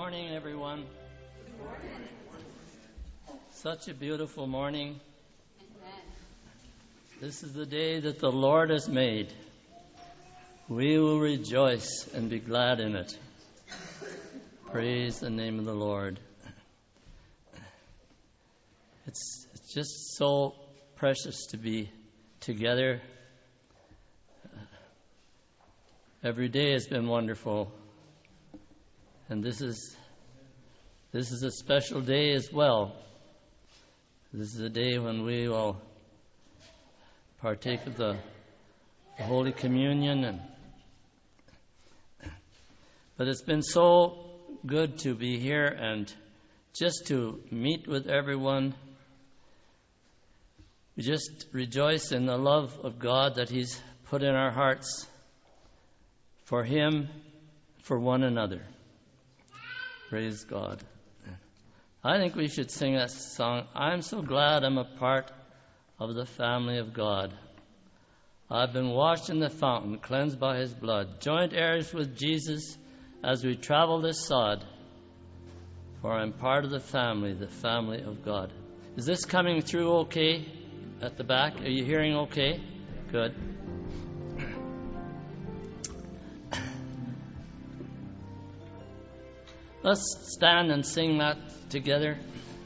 morning, everyone. Good morning. Such a beautiful morning. Amen. This is the day that the Lord has made. We will rejoice and be glad in it. Praise the name of the Lord. It's just so precious to be together. Every day has been wonderful. And this is a special day as well. This is a day when we will partake of the Holy Communion. But it's been so good to be here and just to meet with everyone. We just rejoice in the love of God that He's put in our hearts for Him, for one another. Praise God. I think we should sing that song. I'm so glad I'm a part of the family of God. I've been washed in the fountain, cleansed by His blood, joint heirs with Jesus as we travel this sod. For I'm part of the family of God. Is this coming through okay at the back? Are you hearing okay? Good. Let's stand and sing that together.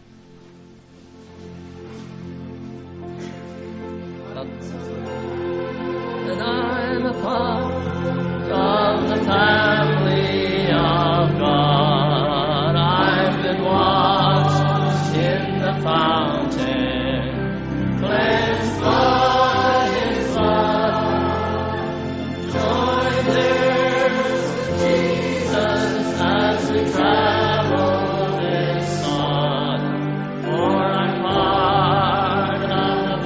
That I'm a part of the family of God. I've been washed in the fountain, cleansed by His blood, joined heirs with Jesus as we travel this sod. For I'm part of the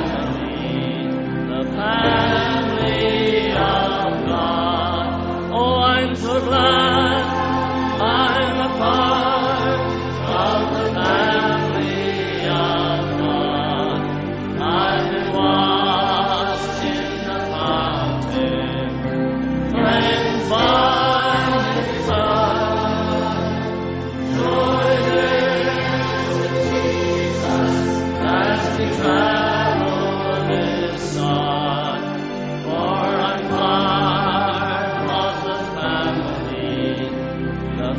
family of God. Oh, I'm so glad I'm a part of the family of God. I've been washed in the fountain, cleansed by His blood, joined heirs with Jesus as we travel this sod. For I'm part of the family of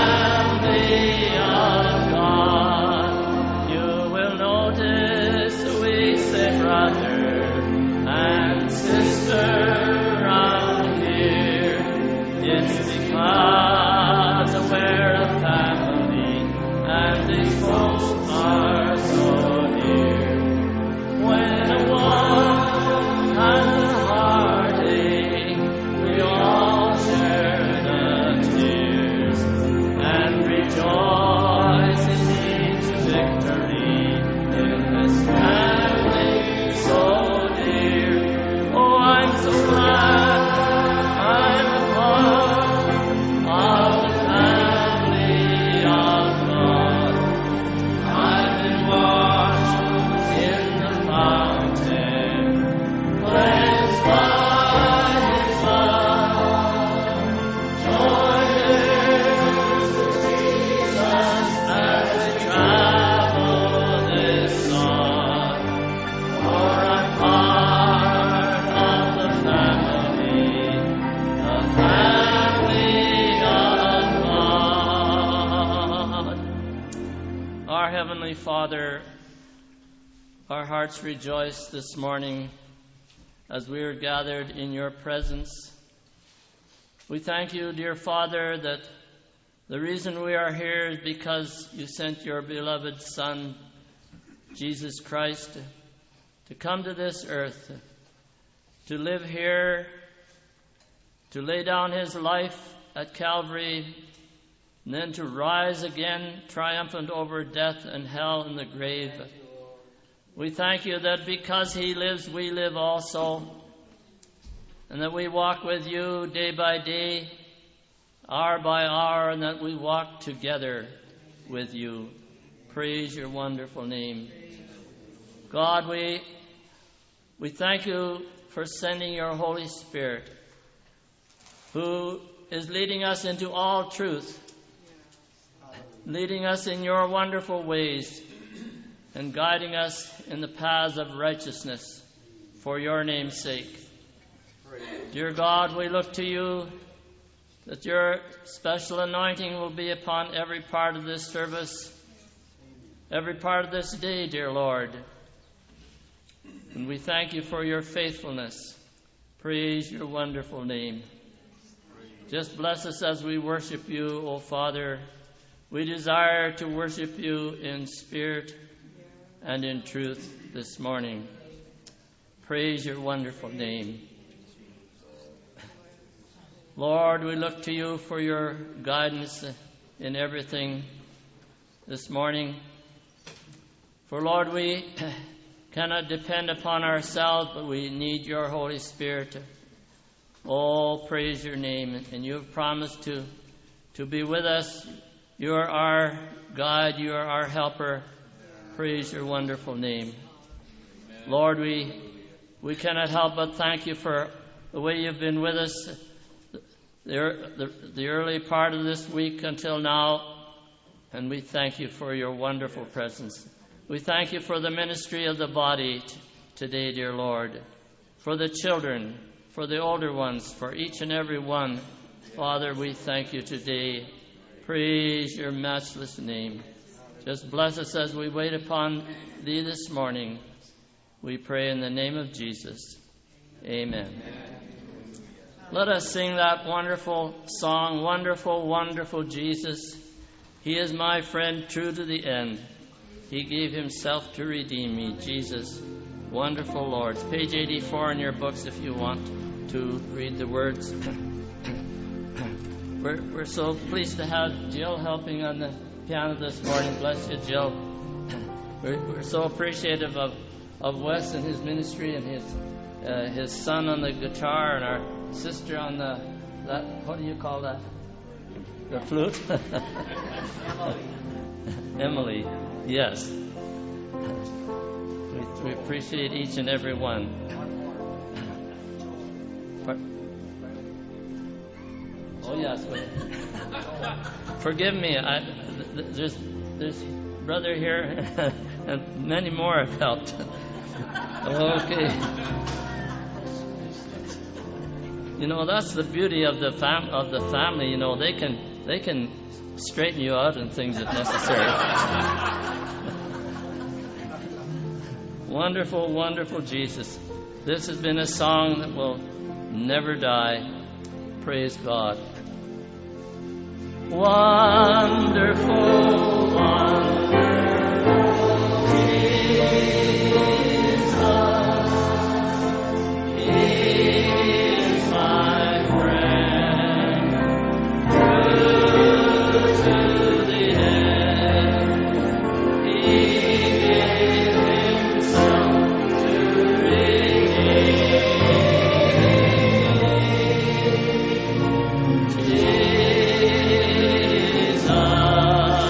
God. You will notice we say brother and sister around here. It's because we're a family and these folks are so dear. When one has a heartache, we all share the tears and rejoice in each victory in this family so dear. Oh, I'm so glad I'm a part of the family of God. I've been washed in the fountain, cleansed by His blood, joined heirs with Jesus as we travel this sod. For I'm part of the family of God. Our Heavenly Father, our hearts rejoice this morning as we are gathered in Your presence. We thank You, dear Father, that the reason we are here is because You sent Your beloved Son, Jesus Christ, to come to this earth, to live here, to lay down His life at Calvary, and then to rise again triumphant over death and hell and the grave. We thank You that because He lives, we live also, and that we walk with You day by day, hour by hour, and that we walk together with You. Praise Your wonderful name. God, we thank You for sending Your Holy Spirit, who is leading us into all truth. leading us in your wonderful ways and guiding us in the paths of righteousness for your name's sake. Dear God, we look to you that your special anointing will be upon every part of this service, every part of this day, dear Lord. And we thank you for your faithfulness. Praise your wonderful name. Just bless us as we worship you, O Father. We desire to worship you in spirit and in truth this morning. Praise your wonderful name. Lord, we look to you for your guidance in everything this morning. For Lord, we cannot depend upon ourselves, but we need your Holy Spirit. Oh, praise your name. And you have promised to be with us. You are our guide. You are our helper. Praise your wonderful name. Lord, we cannot help but thank you for the way you've been with us the early part of this week until now. And we thank you for your wonderful presence. We thank you for the ministry of the body today, dear Lord, for the children, for the older ones, for each and every one. Father, we thank you today. Praise your matchless name. Just bless us as we wait upon thee this morning. We pray in the name of Jesus. Amen. Let us sing that wonderful song, Wonderful, Wonderful Jesus. He is my friend, true to the end. He gave himself to redeem me. Jesus, wonderful Lord. It's page 84 in your books if you want to read the words. We're so pleased to have Jill helping on the piano this morning. Bless you, Jill. We're so appreciative of Wes and his ministry and his son on the guitar and our sister on what do you call that? The flute? Emily, yes. We appreciate each and every one. Oh yes. Forgive me. There's brother here, and many more have helped. Okay. You know, that's the beauty of the family. You know, they can straighten you out and things if necessary. Wonderful, wonderful Jesus. This has been a song that will never die. Praise God. Wonderful, wonderful Jesus. He is my friend, true to the end. He gave himself to redeem. Jesus.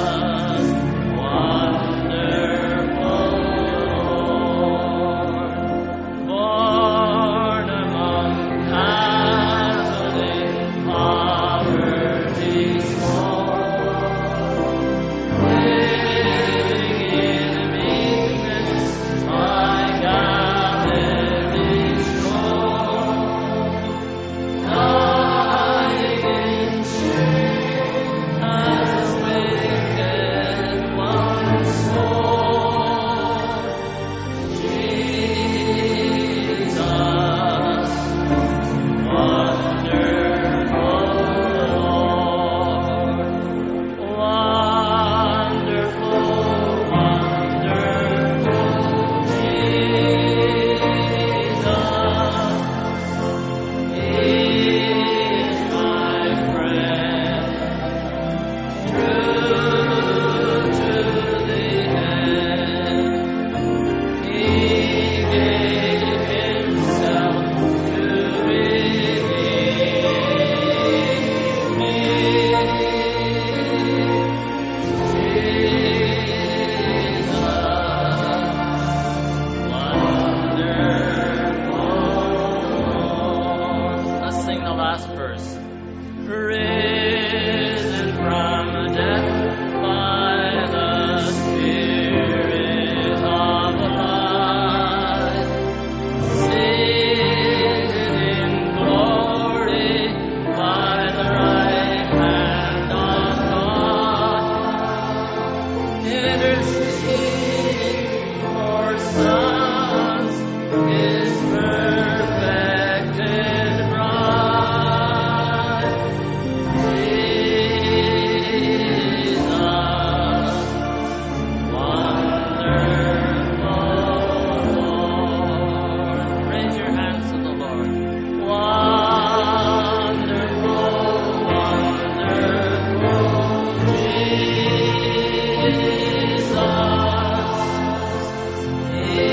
Jesus.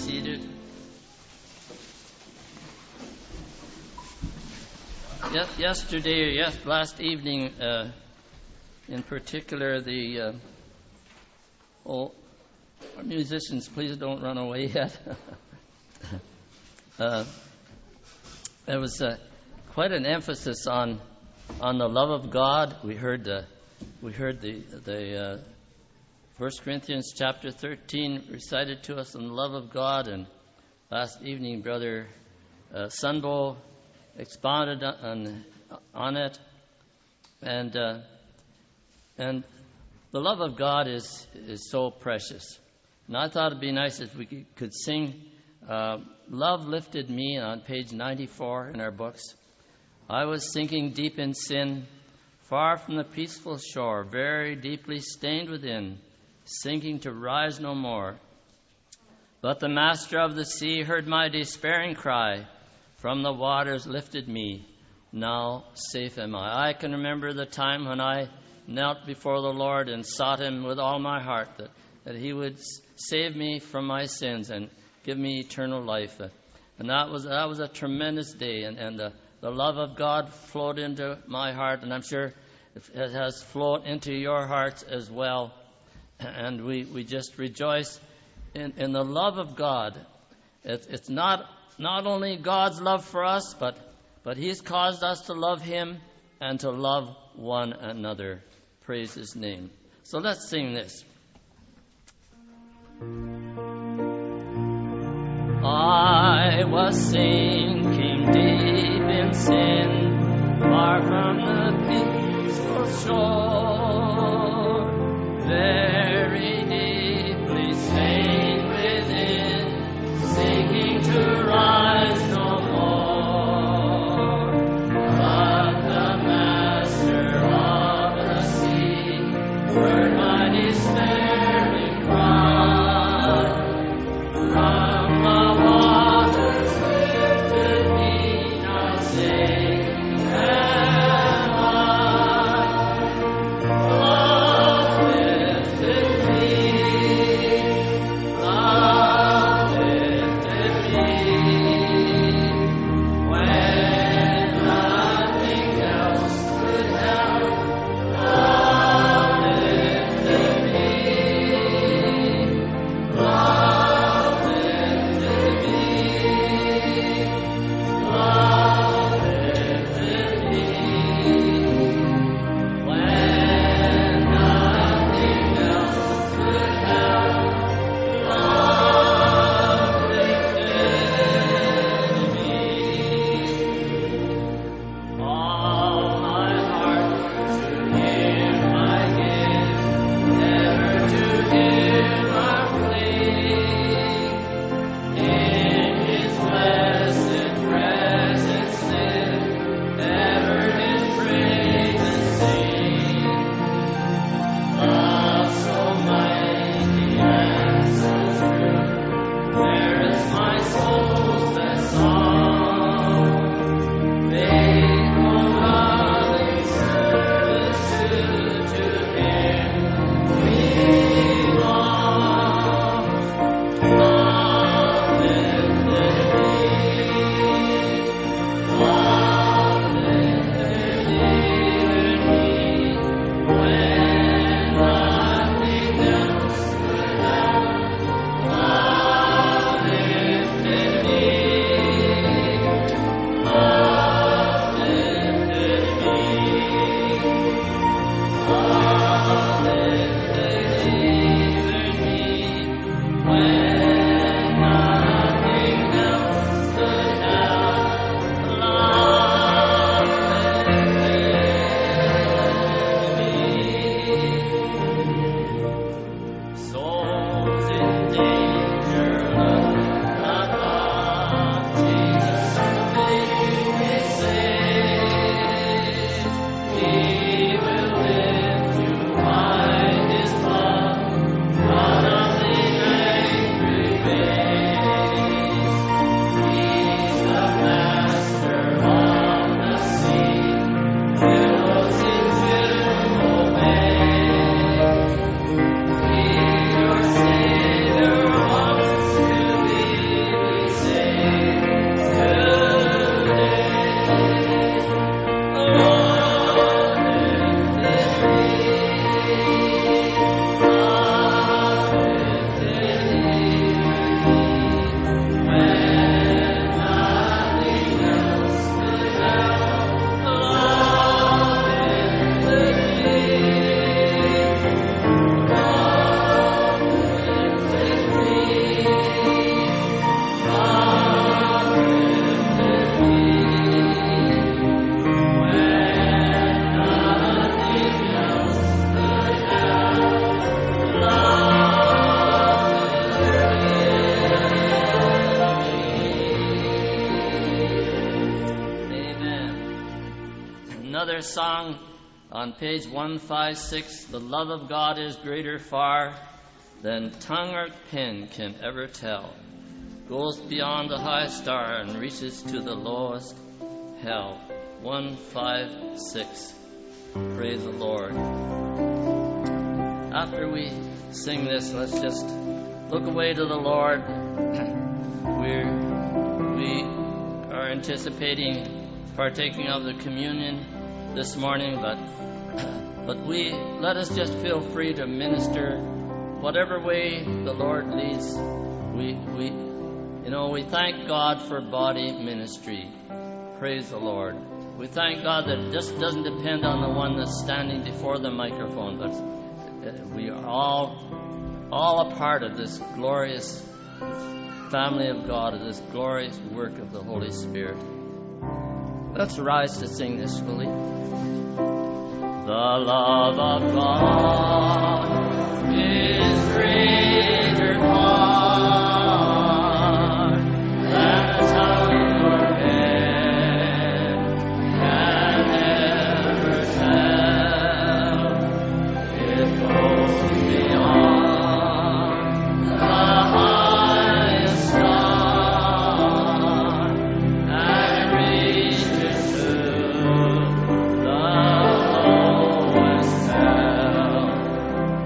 seated. Last evening, in particular, our musicians, please don't run away yet. There was quite an emphasis on the love of God. We heard the 1 Corinthians chapter 13 recited to us on the love of God, and last evening Brother Sunbo expounded on it, and the love of God is so precious. And I thought it'd be nice if we could sing "Love Lifted Me" on page 94 in our books. I was sinking deep in sin, far from the peaceful shore, very deeply stained within, sinking to rise no more. But the Master of the sea heard my despairing cry, from the waters lifted me, now safe am I. I can remember the time when I knelt before the Lord and sought Him with all my heart, that He would save me from my sins and give me eternal life. And that was a tremendous day, and the love of God flowed into my heart, and I'm sure it has flowed into your hearts as well. And we just rejoice in the love of God. It's not only God's love for us, but He's caused us to love Him and to love one another. Praise His name. So let's sing this. I was sinking deep in sin, far from the peaceful shore, very deeply stained within, sinking to rise no more. But the Master of the sea heard my despairing cry, from the waters lifted me, now safe am I. their song on page 156, the love of God is greater far than tongue or pen can ever tell. Goes beyond the highest star and reaches to the lowest hell. 156. Praise the Lord. After we sing this, let's just look away to the Lord. We are anticipating partaking of the communion this morning, but let us just feel free to minister whatever way the Lord leads. We thank God for body ministry. Praise the Lord. We thank God that it just doesn't depend on the one that's standing before the microphone, but we are all a part of this glorious family of God, of this glorious work of the Holy Spirit. Let's rise to sing this, will we? The love of God is greater far than a tongue or pen can ever tell. It goes beyond the highest star and reaches to the lowest hell.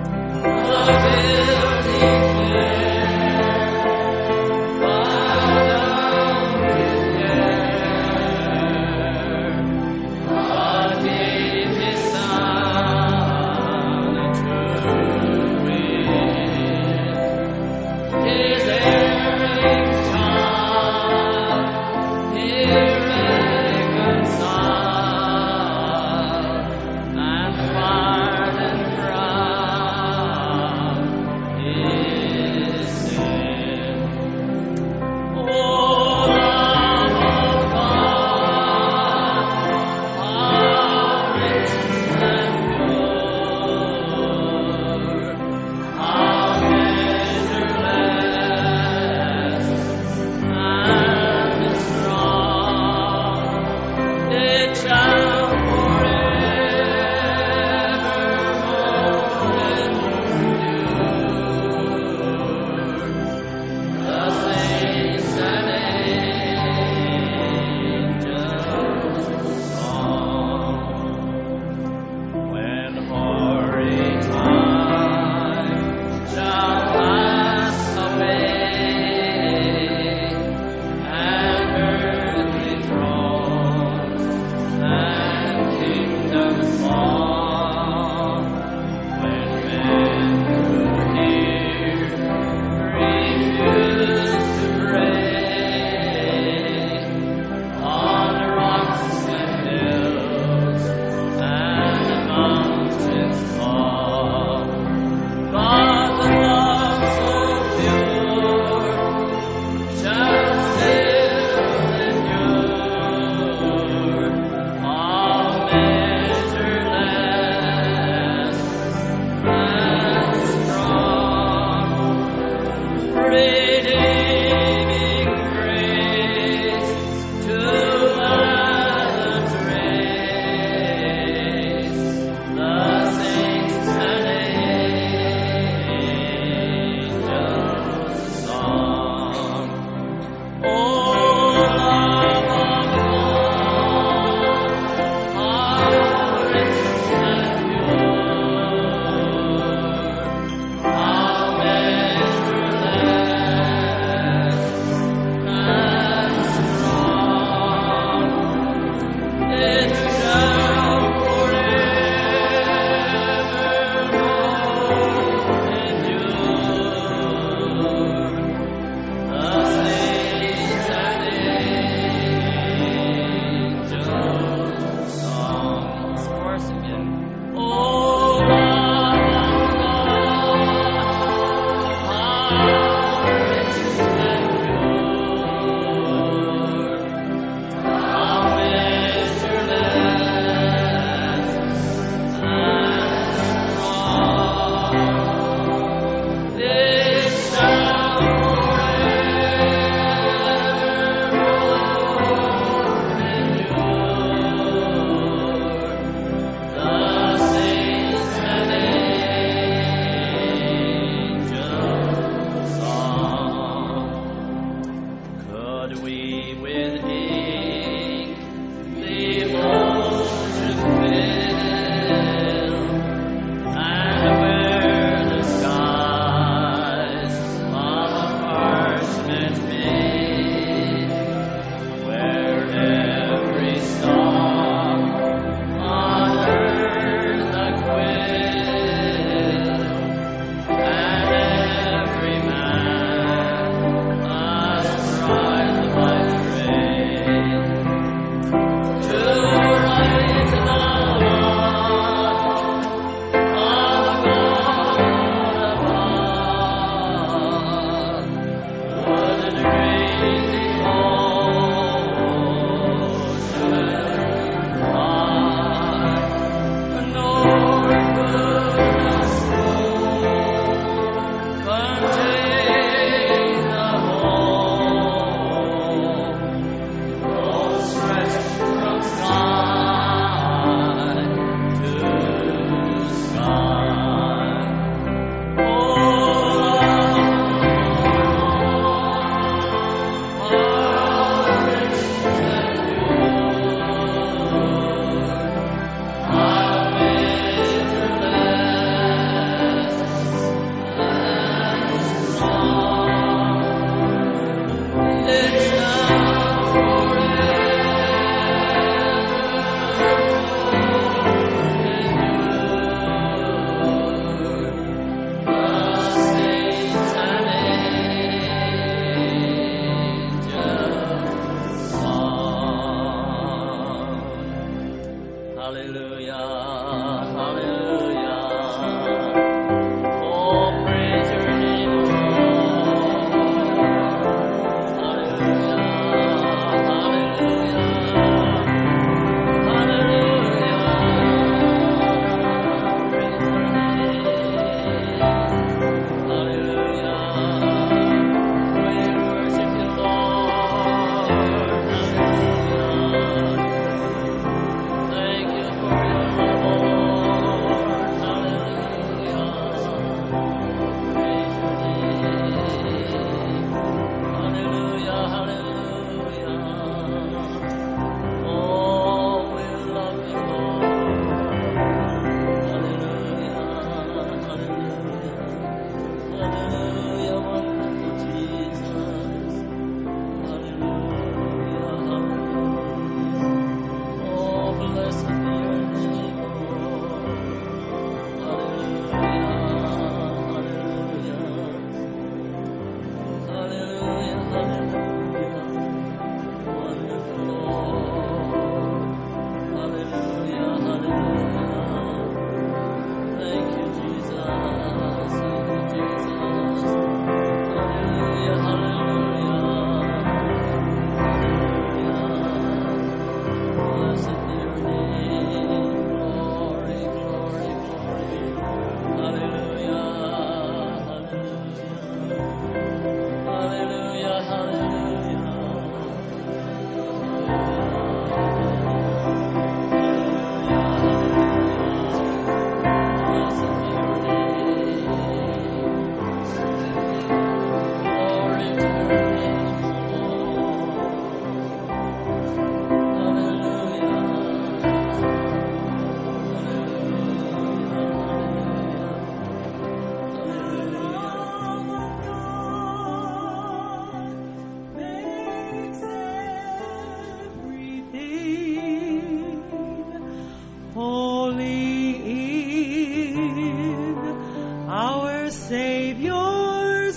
Savior's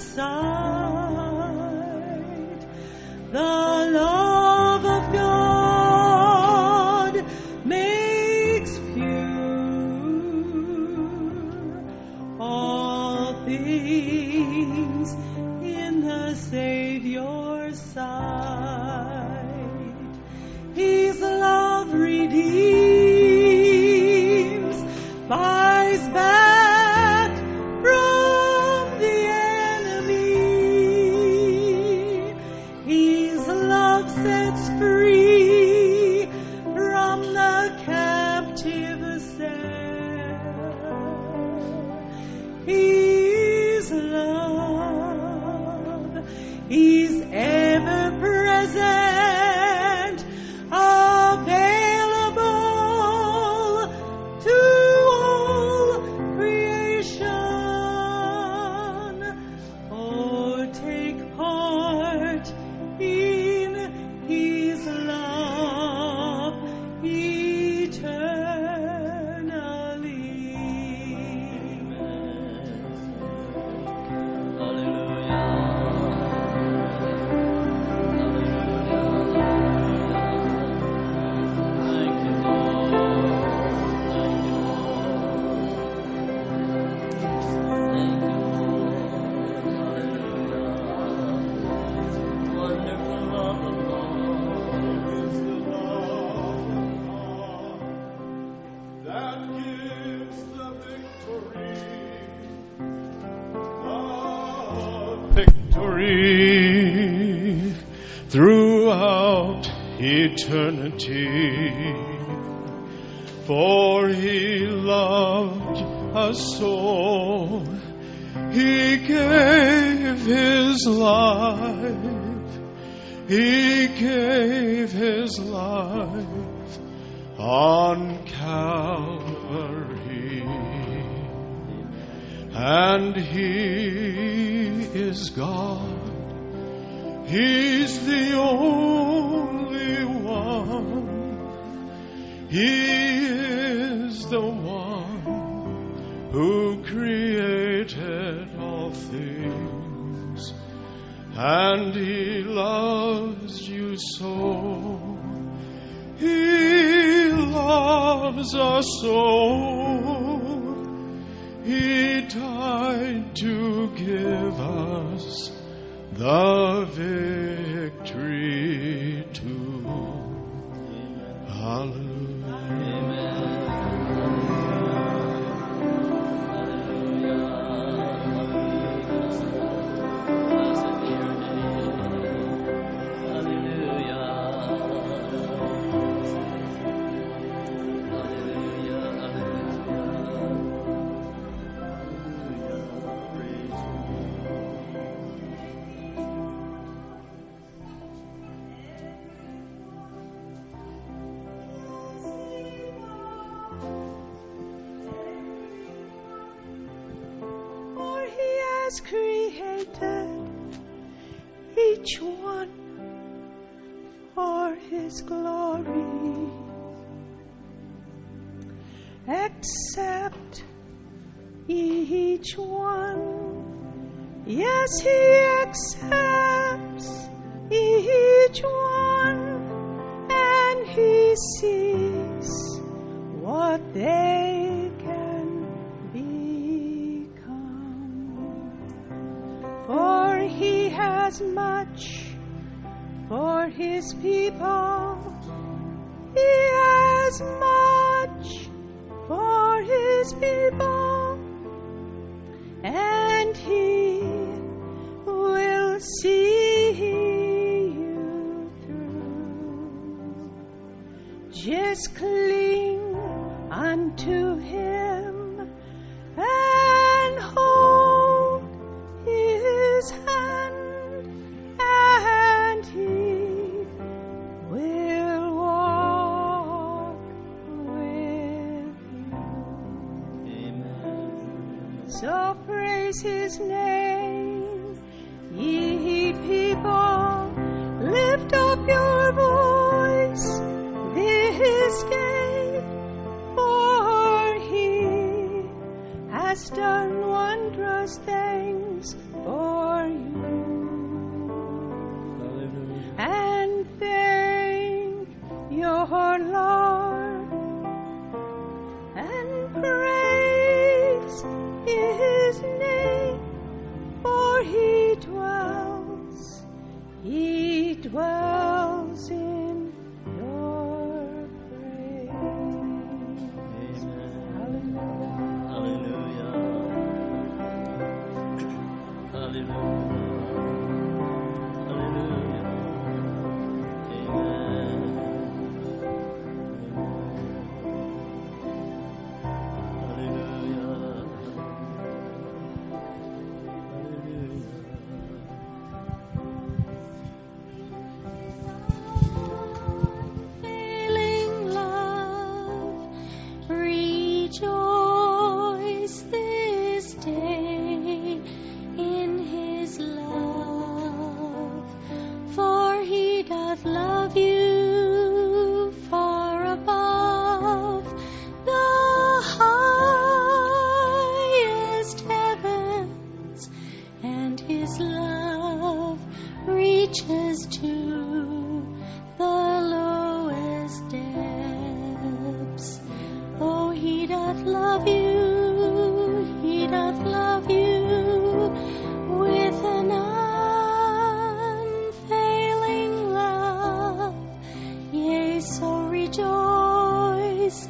side. The love of God makes pure all things in the Savior's sight. His love redeems, buys back from the enemy. His love sets free from the captive cell. His love is ever present, available to all creation. Oh, take part in His love eternally. That gives the victory throughout eternity. For He loved us so, He gave His life. He gave His life on Calvary. And He is God. He's the only one. He is the one who created all things. And He loves you so. He loves us so. He died to give us the victory too. Hallelujah. For He has created each one for His glory, except each one. Yes, He accepts each one, and He sees what they can become. For He has much for His people. He has much for His people, and He will see you through. Just cling unto Him and hold His hand, and He will walk with you. Amen. So praise His name, ye people, lift up your voice this day, for He has done wondrous things. for he dwells in your praise. Hallelujah. Hallelujah. Hallelujah. Hallelujah. Amen. Hallelujah. Failing love, rejoice this day in his love, for he doth love you far above the highest heavens, and his love reaches to the lowest depths. Oh, he doth love you, he doth love you with an unfailing love. Yea, so rejoice,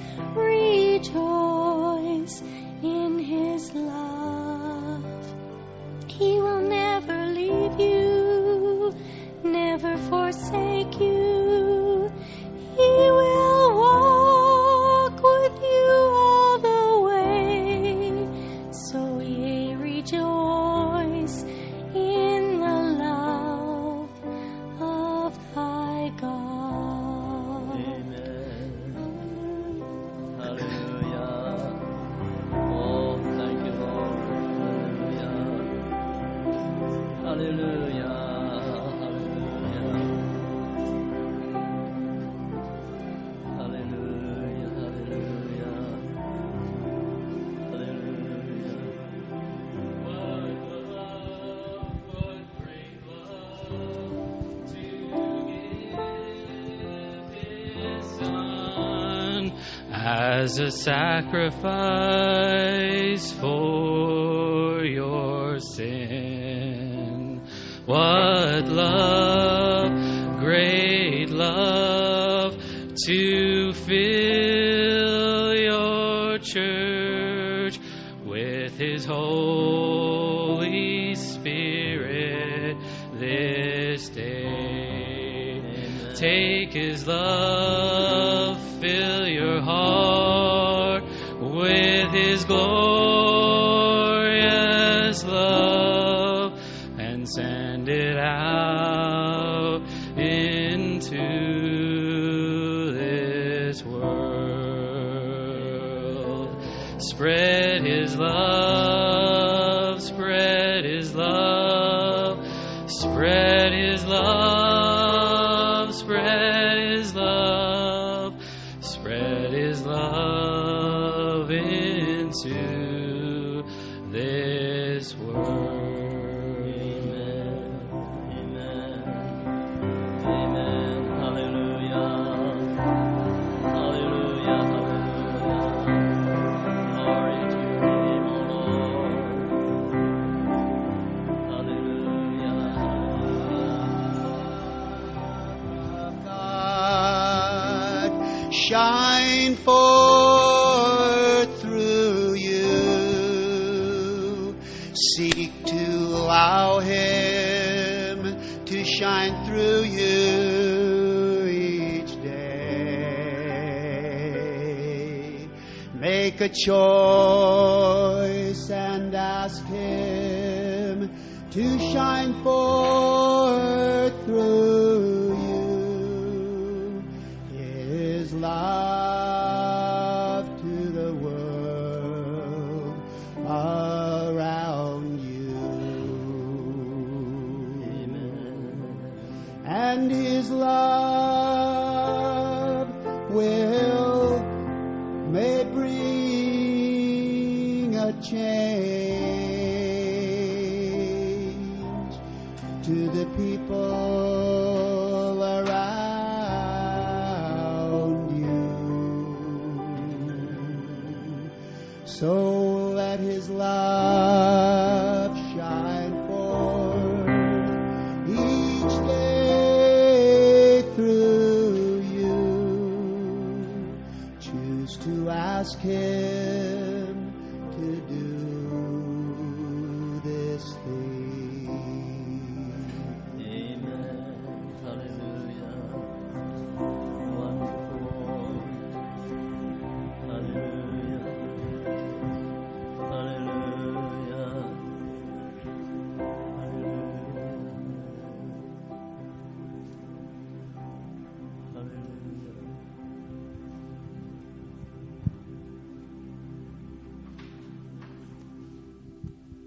rejoice in his love. He will never leave you, never forsake you. He will walk with you all the way. So yea, rejoice in the love of thy God. Amen. Hallelujah. Oh, thank you, Lord. Hallelujah. Hallelujah. Hallelujah. Hallelujah. Hallelujah. Hallelujah. What love, what great love to give his Son as a sacrifice for your sin. What love, great love, to fill your church with his Holy Spirit this day. Take his love, fill your heart with his glorious love, and send it out into this world. Spread his love, spread his love, spread his love, spread his love, spread his love into this world. Amen. Amen. Amen. Hallelujah. Hallelujah. Hallelujah. Glory to your name, O Lord. Hallelujah. God shine forth through you. Seek to allow him to shine through you each day. Make a choice and ask him to shine forth through you his love to the world around you. And his love may bring a change to the people around you. So let his love shine forth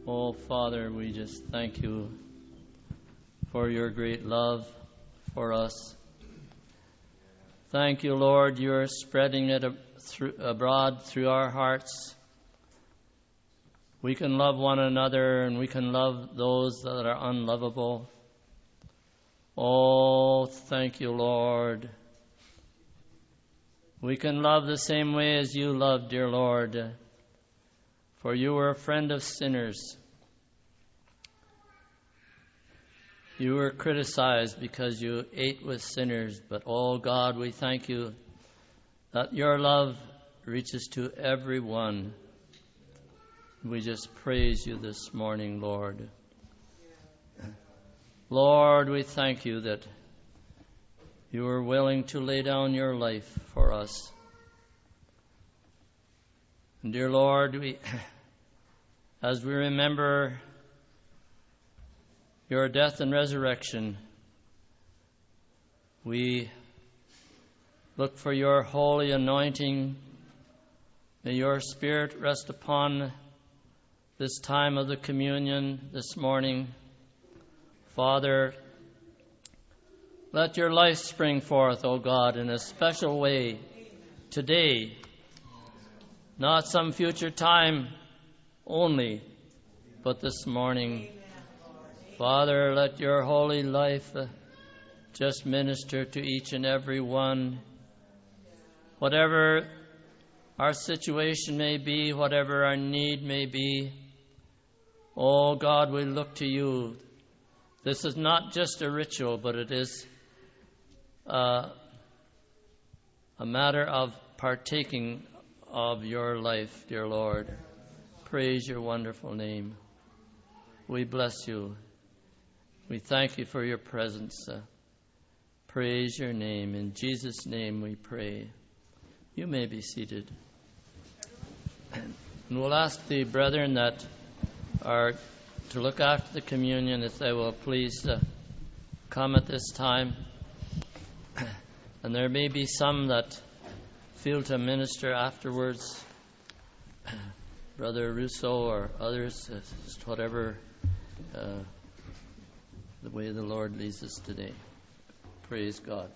Oh, Father, we just thank you for your great love for us. Thank you, Lord, you're spreading it abroad through our hearts. We can love one another and we can love those that are unlovable. Oh, thank you, Lord. We can love the same way as you love, dear Lord, for you were a friend of sinners. You were criticized because you ate with sinners, but oh God, we thank you that your love reaches to everyone. We just praise you this morning, Lord. Lord, we thank you that you are willing to lay down your life for us. And dear Lord, as we remember your death and resurrection, we look for your holy anointing. May your Spirit rest upon this time of the communion this morning. Father, let your life spring forth, O God, in a special way today, not some future time only, but this morning. Father, let your holy life just minister to each and every one. Whatever our situation may be, whatever our need may be, oh God, we look to you. This is not just a ritual, but it is a matter of partaking of your life, dear Lord. Praise your wonderful name. We bless you. We thank you for your presence. Praise your name. In Jesus' name we pray. You may be seated. And we'll ask the brethren that are to look after the communion if they will please come at this time. And there may be some that feel to minister afterwards. Brother Russo or others, just whatever the way the Lord leads us today. Praise God.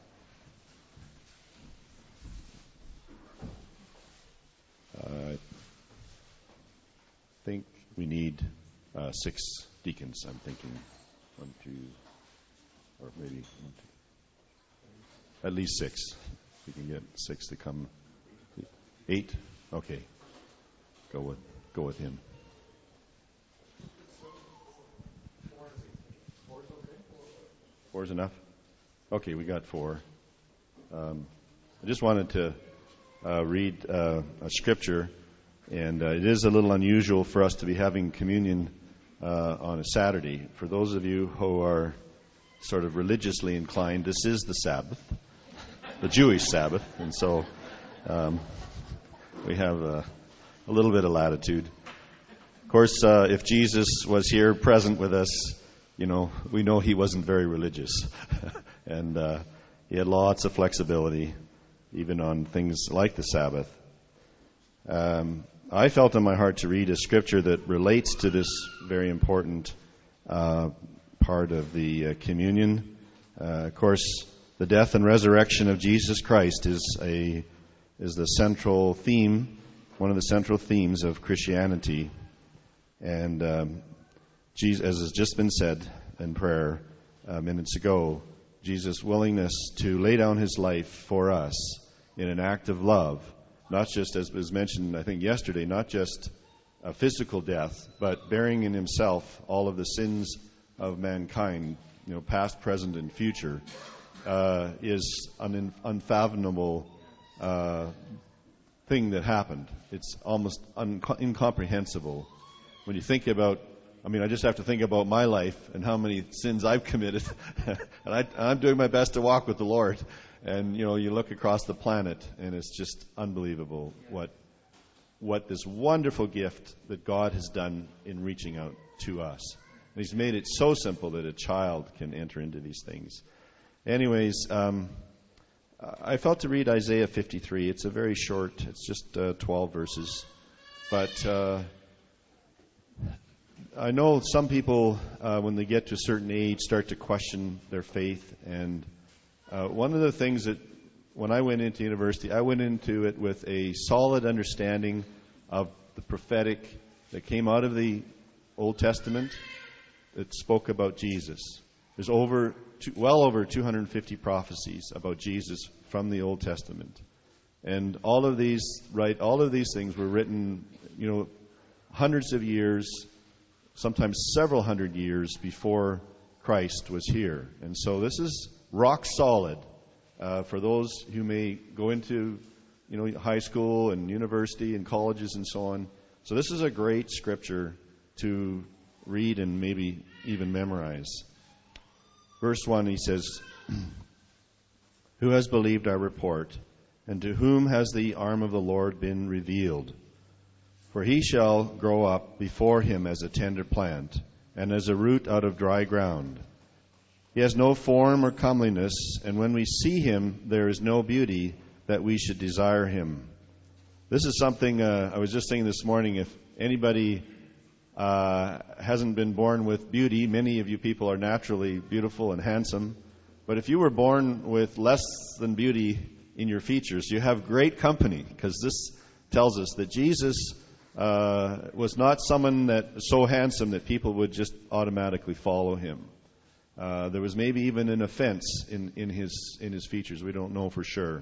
I think we need 6 deacons, I'm thinking. 1, 2, or maybe 1, 2. At least 6. We can get 6 to come. 8? Okay. Go with him. 4 is enough? Okay, we got 4. I just wanted to read a scripture, and it is a little unusual for us to be having communion on a Saturday. For those of you who are sort of religiously inclined, this is the Sabbath, the Jewish Sabbath, and so we have a little bit of latitude. Of course, if Jesus was here present with us, we know he wasn't very religious, and he had lots of flexibility, even on things like the Sabbath. I felt in my heart to read a scripture that relates to this very important part of the communion. Of course, the death and resurrection of Jesus Christ is the central theme, one of the central themes of Christianity. And Jesus, as has just been said in prayer minutes ago, Jesus' willingness to lay down his life for us in an act of love, not just, as was mentioned, I think, yesterday, not just a physical death, but bearing in himself all of the sins of mankind, past, present, and future, is an unfathomable thing that happened. It's almost incomprehensible. When you think about, I just have to think about my life and how many sins I've committed, and I'm doing my best to walk with the Lord. And, you look across the planet, and it's just unbelievable what this wonderful gift that God has done in reaching out to us. And he's made it so simple that a child can enter into these things. Anyways, I felt to read Isaiah 53. It's a very short, it's just 12 verses. But I know some people, when they get to a certain age, start to question their faith. And one of the things that, when I went into university, I went into it with a solid understanding of the prophetic that came out of the Old Testament that spoke about Jesus. There's well over 250 prophecies about Jesus from the Old Testament. And all of these things were written, hundreds of years, sometimes several hundred years before Christ was here. And so this is rock solid for those who may go into, high school and university and colleges and so on. So this is a great scripture to read and maybe even memorize. Verse 1, he says, "Who has believed our report, and to whom has the arm of the Lord been revealed? For he shall grow up before him as a tender plant, and as a root out of dry ground. He has no form or comeliness, and when we see him, there is no beauty that we should desire him." This is something I was just thinking this morning. If anybody hasn't been born with beauty, many of you people are naturally beautiful and handsome. But if you were born with less than beauty in your features, you have great company, because this tells us that Jesus was not someone that was so handsome that people would just automatically follow him. There was maybe even an offense in his features. We don't know for sure.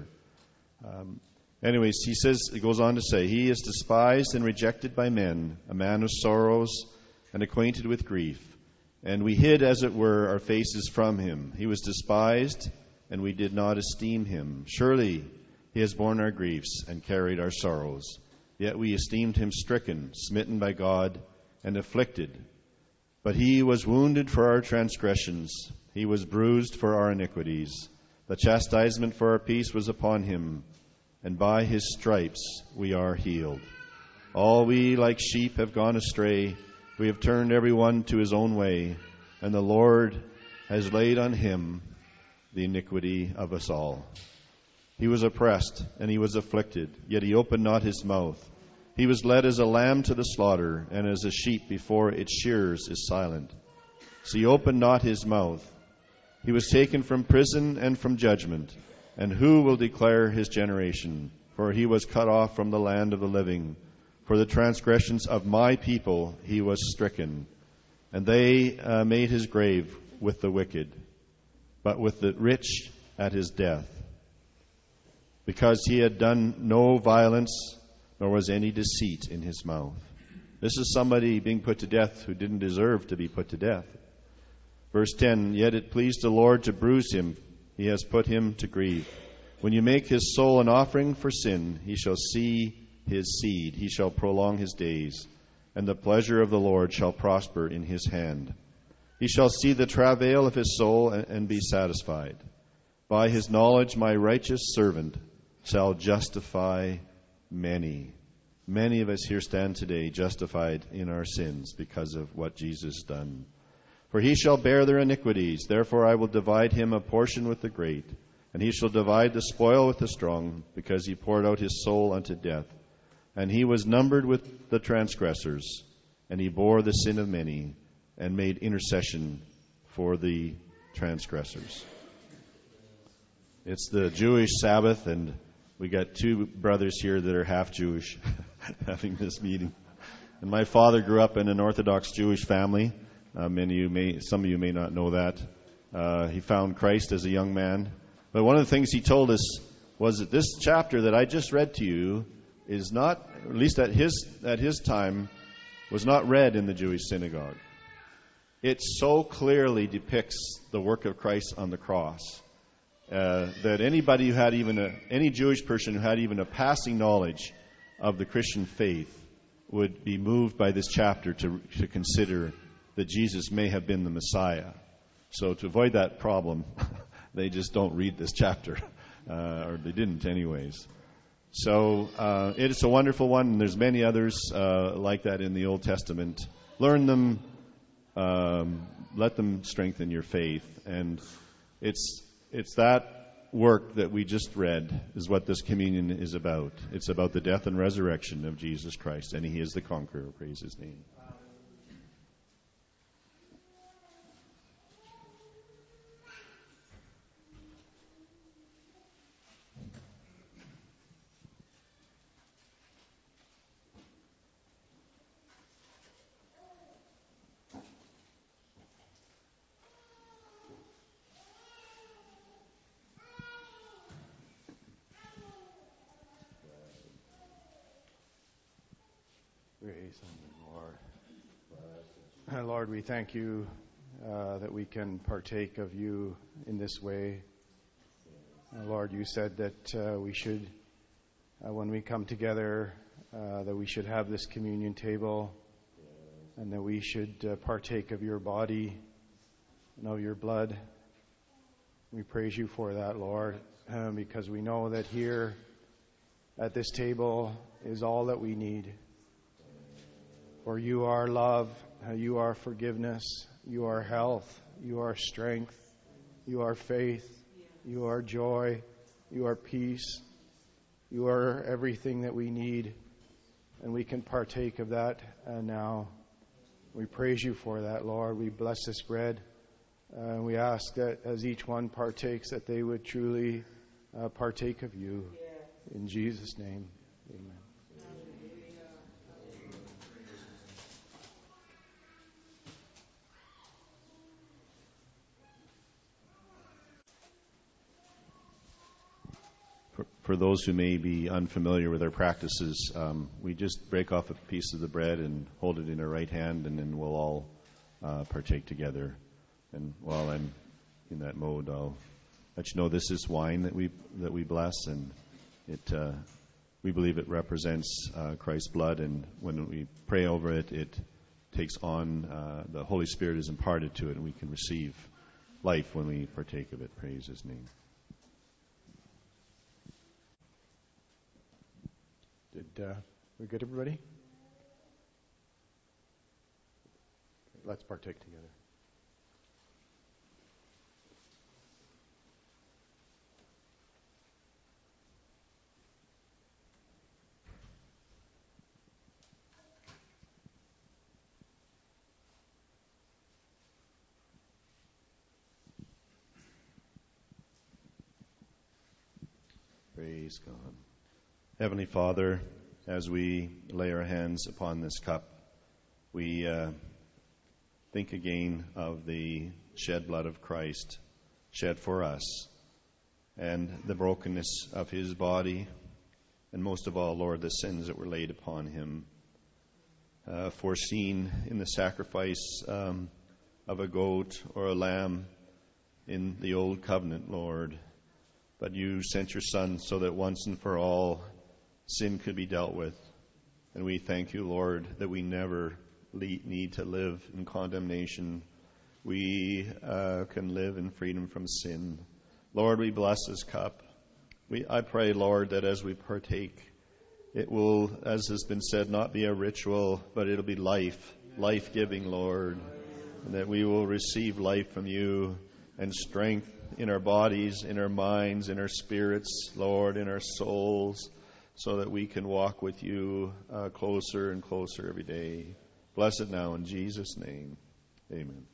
Anyways, he goes on to say, "He is despised and rejected by men, a man of sorrows and acquainted with grief. And we hid, as it were, our faces from him. He was despised, and we did not esteem him. Surely he has borne our griefs and carried our sorrows. Yet we esteemed him stricken, smitten by God, and afflicted. But he was wounded for our transgressions. He was bruised for our iniquities. The chastisement for our peace was upon him, and by his stripes we are healed. All we like sheep have gone astray. We have turned every one to his own way, and the Lord has laid on him the iniquity of us all. He was oppressed, and he was afflicted, yet he opened not his mouth. He was led as a lamb to the slaughter, and as a sheep before its shearers is silent. So he opened not his mouth. He was taken from prison and from judgment. And who will declare his generation? For he was cut off from the land of the living. For the transgressions of my people he was stricken. And they made his grave with the wicked, but with the rich at his death. Because he had done no violence, nor was any deceit in his mouth." This is somebody being put to death who didn't deserve to be put to death. Verse 10, "Yet it pleased the Lord to bruise him. He has put him to grief. When you make his soul an offering for sin, he shall see his seed. He shall prolong his days, and the pleasure of the Lord shall prosper in his hand. He shall see the travail of his soul and be satisfied. By his knowledge my righteous servant shall justify many." Many of us here stand today justified in our sins because of what Jesus done. "For he shall bear their iniquities. Therefore I will divide him a portion with the great. And he shall divide the spoil with the strong, because he poured out his soul unto death. And he was numbered with the transgressors. And he bore the sin of many, and made intercession for the transgressors." It's the Jewish Sabbath, and we got two brothers here that are half Jewish having this meeting. And my father grew up in an Orthodox Jewish family. Some of you may not know that. He found Christ as a young man. But one of the things he told us was that this chapter that I just read to you is not, at least at his time, was not read in the Jewish synagogue. It so clearly depicts the work of Christ on the cross that anybody who had any Jewish person who had even a passing knowledge of the Christian faith would be moved by this chapter to consider that Jesus may have been the Messiah. So to avoid that problem, they just don't read this chapter, or they didn't anyways. So it's a wonderful one, and there's many others like that in the Old Testament. Learn them, let them strengthen your faith, and it's that work that we just read is what this communion is about. It's about the death and resurrection of Jesus Christ, and He is the conqueror. Praise His name. Praise the Lord. Lord, we thank you that we can partake of you in this way. Lord, you said that we should, when we come together, that we should have this communion table and that we should partake of your body and of your blood. We praise you for that, Lord, because we know that here at this table is all that we need. For you are love, you are forgiveness, you are health, you are strength, you are faith, you are joy, you are peace, you are everything that we need, and we can partake of that now. We praise you for that, Lord. We bless this bread. We ask that as each one partakes, that they would truly partake of you. In Jesus' name, amen. For those who may be unfamiliar with our practices, we just break off a piece of the bread and hold it in our right hand, and then we'll all partake together. And while I'm in that mode, I'll let you know this is wine that we bless, and we believe it represents Christ's blood. And when we pray over it, it takes on the Holy Spirit is imparted to it, and we can receive life when we partake of it. Praise His name. Did we get everybody? Let's partake together. Praise God. Heavenly Father, as we lay our hands upon this cup, we think again of the shed blood of Christ, shed for us, and the brokenness of His body, and most of all, Lord, the sins that were laid upon Him, foreseen in the sacrifice of a goat or a lamb in the old covenant, Lord. But you sent your Son so that once and for all sin could be dealt with. And we thank you, Lord, that we never need to live in condemnation. We can live in freedom from sin. Lord, we bless this cup. I pray, Lord, that as we partake, it will, as has been said, not be a ritual, but it'll be life-giving, Lord. And that we will receive life from you and strength in our bodies, in our minds, in our spirits, Lord, in our souls, so that we can walk with you closer and closer every day. Bless it now in Jesus' name. Amen.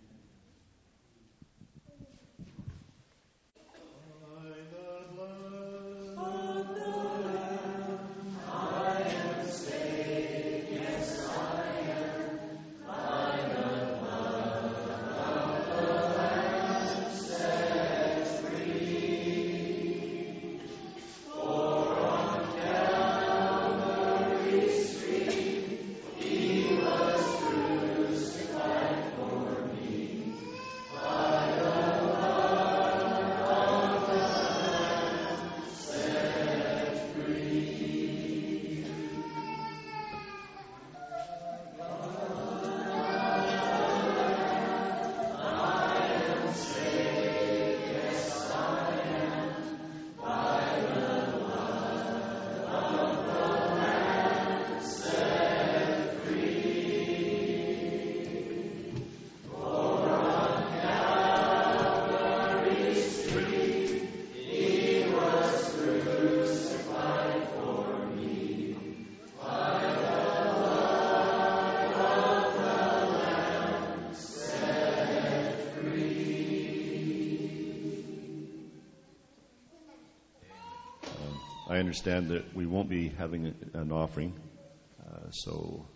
I understand that we won't be having an offering, so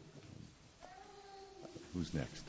who's next?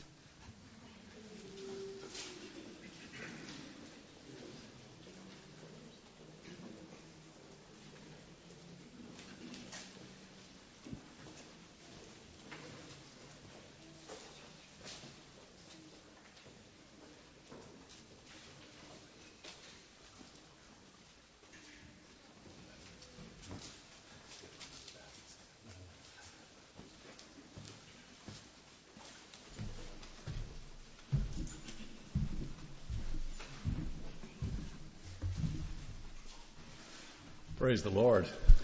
Praise the Lord.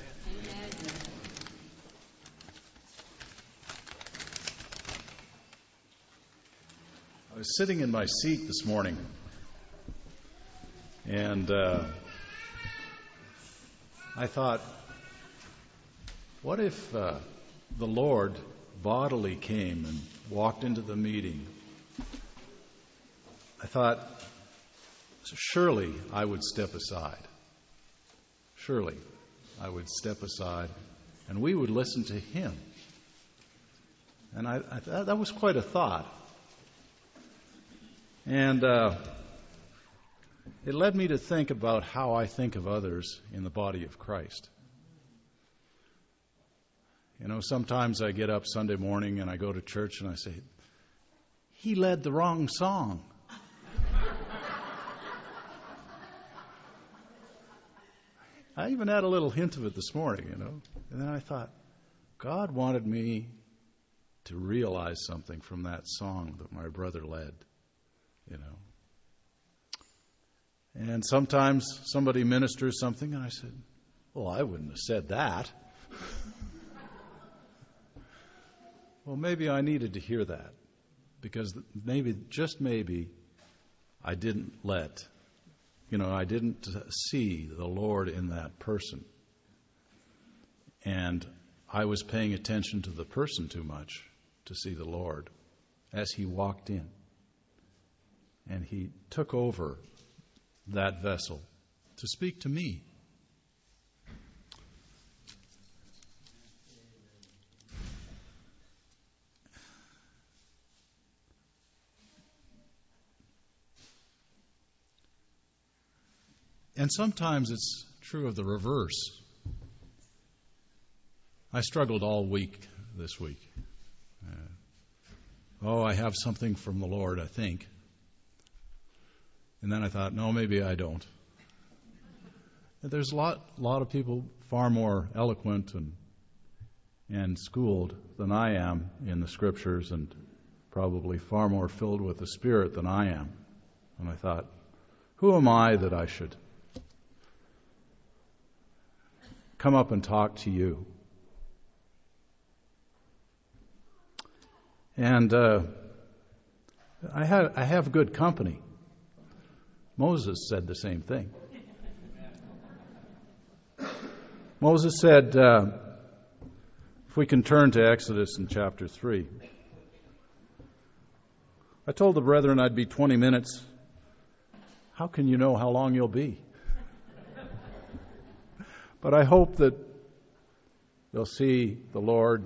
I was sitting in my seat this morning, and I thought, what if the Lord bodily came and walked into the meeting? I thought, surely I would step aside. Surely I would step aside and we would listen to Him. And I thought that was quite a thought. And it led me to think about how I think of others in the body of Christ. You know, sometimes I get up Sunday morning and I go to church and I say, he led the wrong song. I even had a little hint of it this morning, you know. And then I thought, God wanted me to realize something from that song that my brother led, you know. And sometimes somebody ministers something and I said, well, I wouldn't have said that. Well, maybe I needed to hear that because maybe, just maybe, I didn't I didn't see the Lord in that person. And I was paying attention to the person too much to see the Lord as He walked in. And He took over that vessel to speak to me. And sometimes it's true of the reverse. I struggled all week this week. I have something from the Lord, I think. And then I thought, no, maybe I don't. And there's a lot of people far more eloquent and schooled than I am in the Scriptures, and probably far more filled with the Spirit than I am. And I thought, who am I that I should come up and talk to you? And I have good company. Moses said the same thing. Moses said, if we can turn to Exodus in chapter 3. I told the brethren I'd be 20 minutes. How can you know how long you'll be? But I hope that you'll see the Lord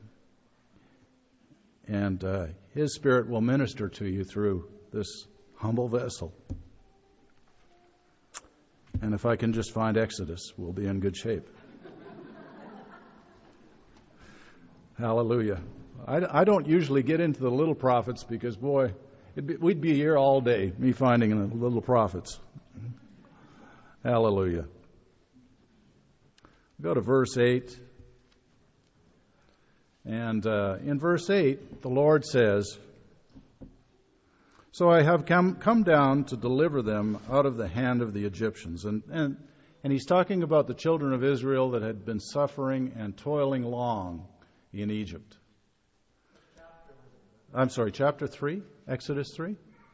and His Spirit will minister to you through this humble vessel. And if I can just find Exodus, we'll be in good shape. Hallelujah. I don't usually get into the little prophets because, boy, we'd be here all day, me finding the little prophets. Hallelujah. Go to verse 8. And in verse 8, the Lord says, so I have come down to deliver them out of the hand of the Egyptians. And He's talking about the children of Israel that had been suffering and toiling long in Egypt. I'm sorry, chapter 3, Exodus 3.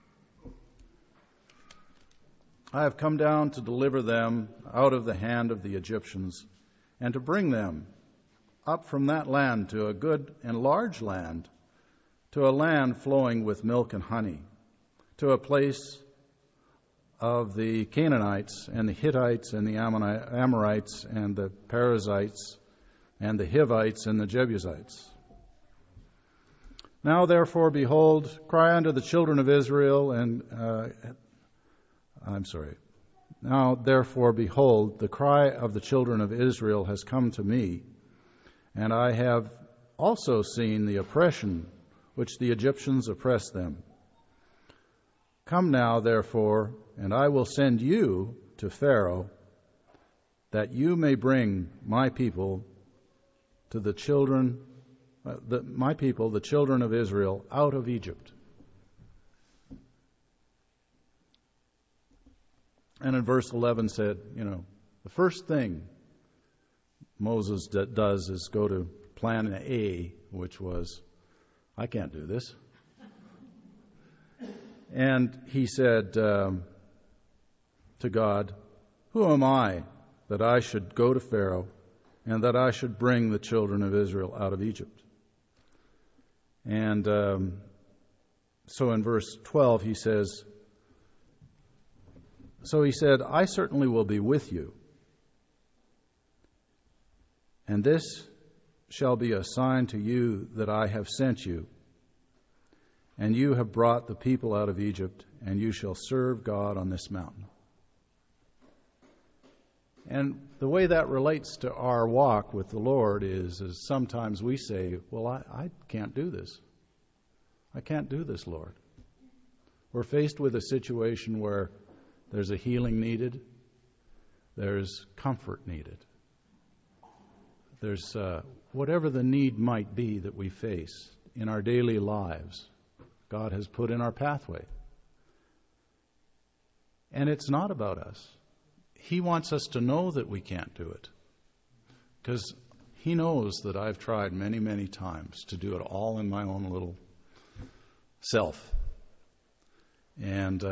I have come down to deliver them out of the hand of the Egyptians and to bring them up from that land to a good and large land, to a land flowing with milk and honey, to a place of the Canaanites and the Hittites and the Amorites and the Perizzites and the Hivites and the Jebusites. Now therefore, behold, cry unto the children of Israel Now therefore, behold, the cry of the children of Israel has come to me, and I have also seen the oppression which the Egyptians oppress them. Come now, therefore, and I will send you to Pharaoh, that you may bring my people to the children of Israel, out of Egypt. And in verse 11 said, the first thing Moses does is go to plan A, which was, I can't do this. And he said to God, "Who am I that I should go to Pharaoh and that I should bring the children of Israel out of Egypt?" And so in verse 12 he says, "So he said, I certainly will be with you. And this shall be a sign to you that I have sent you. And you have brought the people out of Egypt, and you shall serve God on this mountain." And the way that relates to our walk with the Lord is sometimes we say, "Well, I can't do this. I can't do this, Lord." We're faced with a situation where there's a healing needed, there's comfort needed, there's whatever the need might be that we face in our daily lives, God has put in our pathway. And it's not about us. He wants us to know that we can't do it, because He knows that I've tried many, many times to do it all in my own little self. And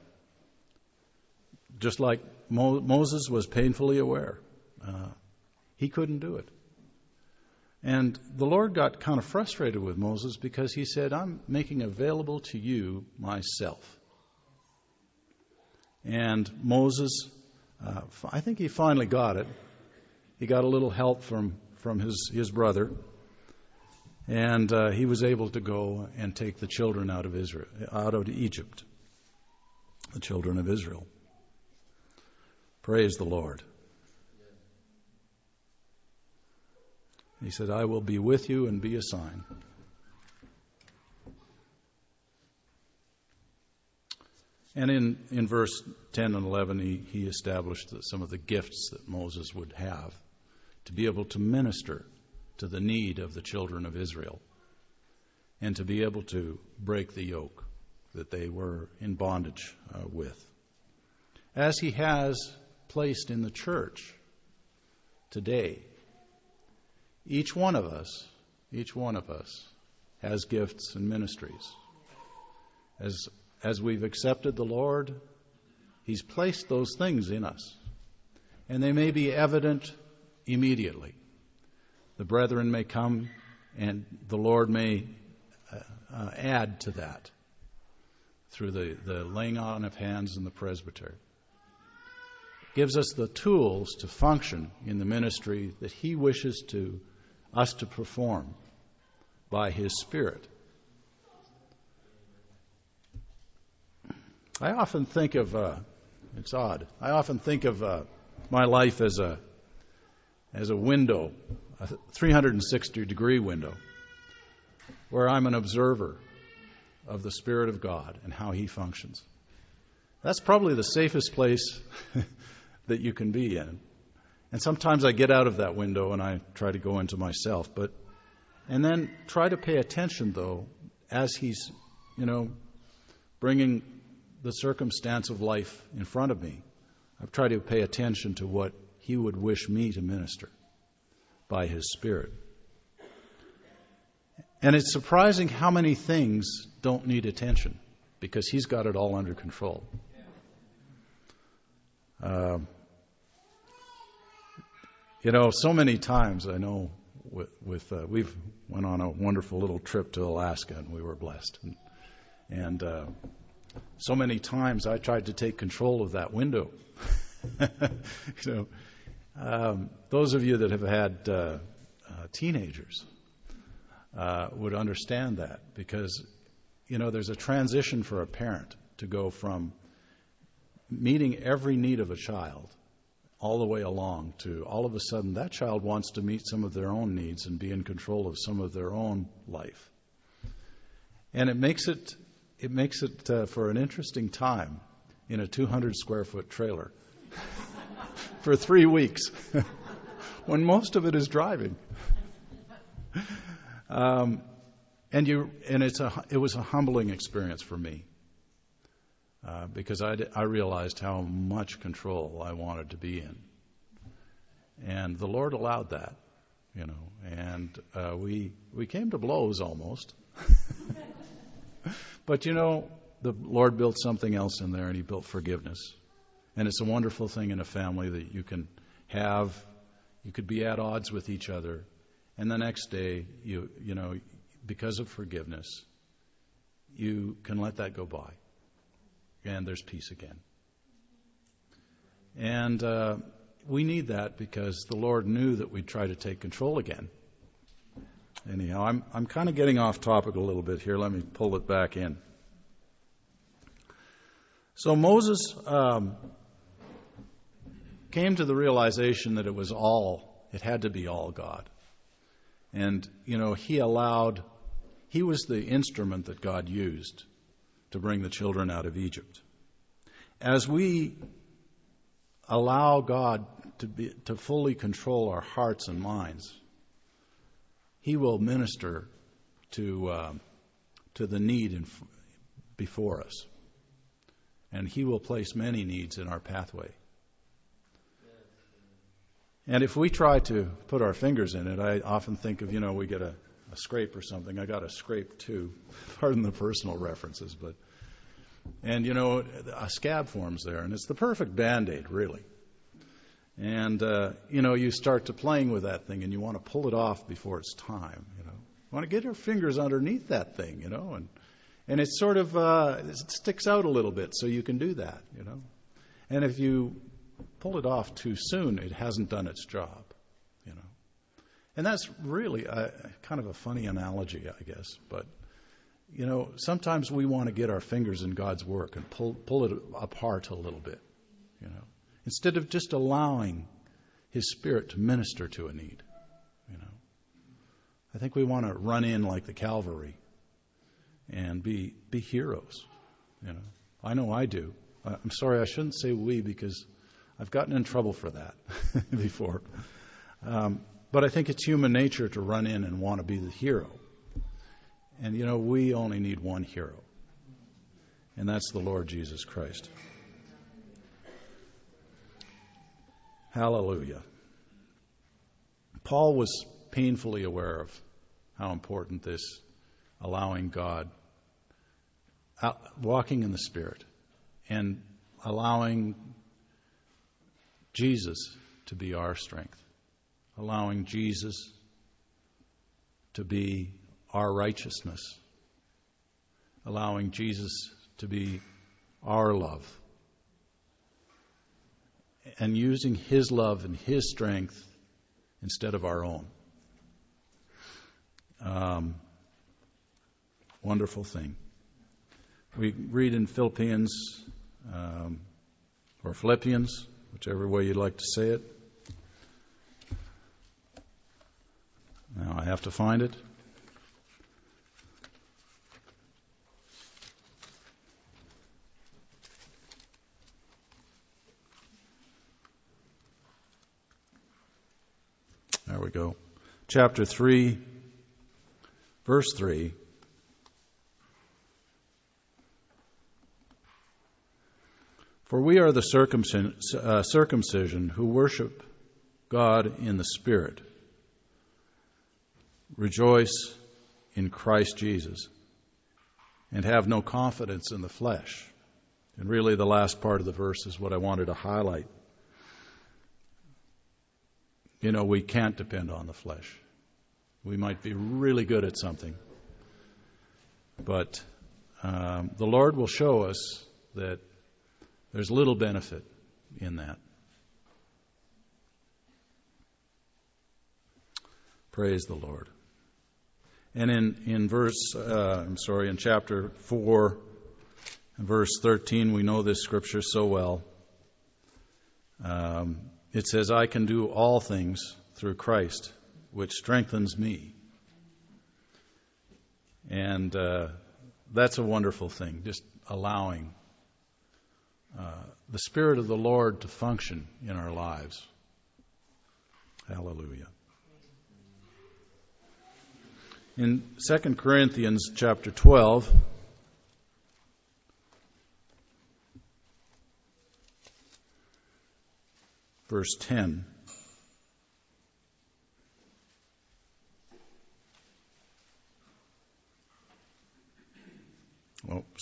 just like Moses was painfully aware, he couldn't do it. And the Lord got kind of frustrated with Moses because he said, "I'm making available to you myself." And Moses, I think he finally got it. He got a little help from his brother, and he was able to go and take the children out of Egypt, the children of Israel. Praise the Lord. He said, "I will be with you and be a sign." And in verse 10 and 11, he established some of the gifts that Moses would have to be able to minister to the need of the children of Israel and to be able to break the yoke that they were in bondage with. As he has placed in the church today, each one of us has gifts and ministries. As we've accepted the Lord, He's placed those things in us. And they may be evident immediately. The brethren may come and the Lord may add to that through the laying on of hands in the presbytery. It gives us the tools to function in the ministry that He wishes us to perform by His Spirit. I often think of, it's odd, I often think of my life as a window, a 360-degree window, where I'm an observer of the Spirit of God and how He functions. That's probably the safest place that you can be in. And sometimes I get out of that window and I try to go into myself, and then try to pay attention, though, as He's, bringing the circumstance of life in front of me. I've tried to pay attention to what He would wish me to minister by His Spirit. And it's surprising how many things don't need attention because He's got it all under control. So many times I know we've went on a wonderful little trip to Alaska and we were blessed. And so many times I tried to take control of that window. Those of you that have had teenagers would understand that because, there's a transition for a parent to go from meeting every need of a child all the way along to all of a sudden that child wants to meet some of their own needs and be in control of some of their own life. And it makes it for an interesting time in a 200 square foot trailer for 3 weeks when most of it is driving. It was a humbling experience for me because I realized how much control I wanted to be in. And the Lord allowed that, and we came to blows almost. But the Lord built something else in there, and He built forgiveness. And it's a wonderful thing in a family that you can have. You could be at odds with each other, and the next day, because of forgiveness, you can let that go by, and there's peace again. And we need that because the Lord knew that we'd try to take control again. Anyhow, I'm kind of getting off topic a little bit here. Let me pull it back in. So Moses came to the realization that it had to be all God. And, he was the instrument that God used to bring the children out of Egypt. As we allow God to fully control our hearts and minds, He will minister to the need before us. And He will place many needs in our pathway. And if we try to put our fingers in it, I often think of, we get a scrape or something. I got a scrape too. Pardon the personal references, and a scab forms there, and it's the perfect Band-Aid, really. And, you start to playing with that thing, and you want to pull it off before it's time, You want to get your fingers underneath that thing, and it's sort of, it sticks out a little bit, so you can do that, And if you pull it off too soon, it hasn't done its job, And that's really kind of a funny analogy, I guess. But, sometimes we want to get our fingers in God's work and pull it apart a little bit, instead of just allowing His Spirit to minister to a need, I think we want to run in like the cavalry and be heroes, I know I do. I'm sorry, I shouldn't say we because I've gotten in trouble for that before. But I think it's human nature to run in and want to be the hero. And, we only need one hero. And that's the Lord Jesus Christ. Hallelujah. Paul was painfully aware of how important this allowing God, walking in the Spirit, and allowing Jesus to be our strength. Allowing Jesus to be our righteousness. Allowing Jesus to be our love. And using His love and His strength instead of our own. Wonderful thing. We read in Philippians, or Philippians, whichever way you'd like to say it. Now I have to find it. There we go. Chapter 3, verse 3. For we are the circumcision who worship God in the Spirit. Rejoice in Christ Jesus and have no confidence in the flesh. And really the last part of the verse is what I wanted to highlight. We can't depend on the flesh. We might be really good at something, but the Lord will show us that there's little benefit in that. Praise the Lord. And in chapter 4, verse 13, we know this scripture so well. It says, I can do all things through Christ, which strengthens me. And that's a wonderful thing, just allowing the Spirit of the Lord to function in our lives. Hallelujah. In 2 Corinthians chapter 12, verse 10,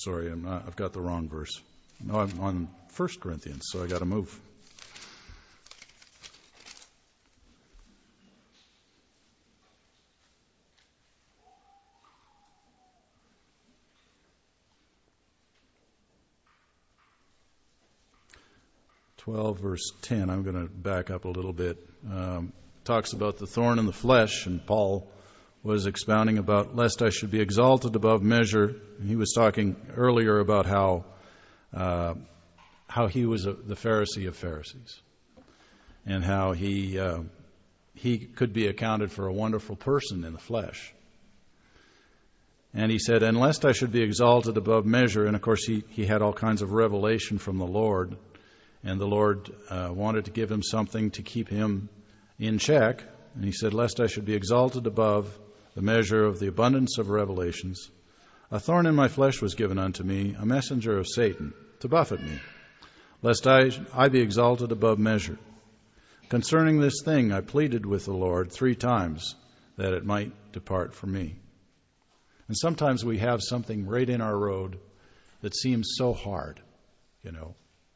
sorry, I've got the wrong verse. No, I'm on 1 Corinthians, so I got to move. Verse 10, I'm going to back up a little bit. Talks about the thorn in the flesh, and Paul was expounding about lest I should be exalted above measure. He was talking earlier about how he was the Pharisee of Pharisees, and how he could be accounted for a wonderful person in the flesh. And he said, and lest I should be exalted above measure, and of course he had all kinds of revelation from the Lord. And the Lord wanted to give him something to keep him in check. And he said, lest I should be exalted above the measure of the abundance of revelations, a thorn in my flesh was given unto me, a messenger of Satan, to buffet me, lest I be exalted above measure. Concerning this thing I pleaded with the Lord 3 times, that it might depart from me. And sometimes we have something right in our road that seems so hard, you know.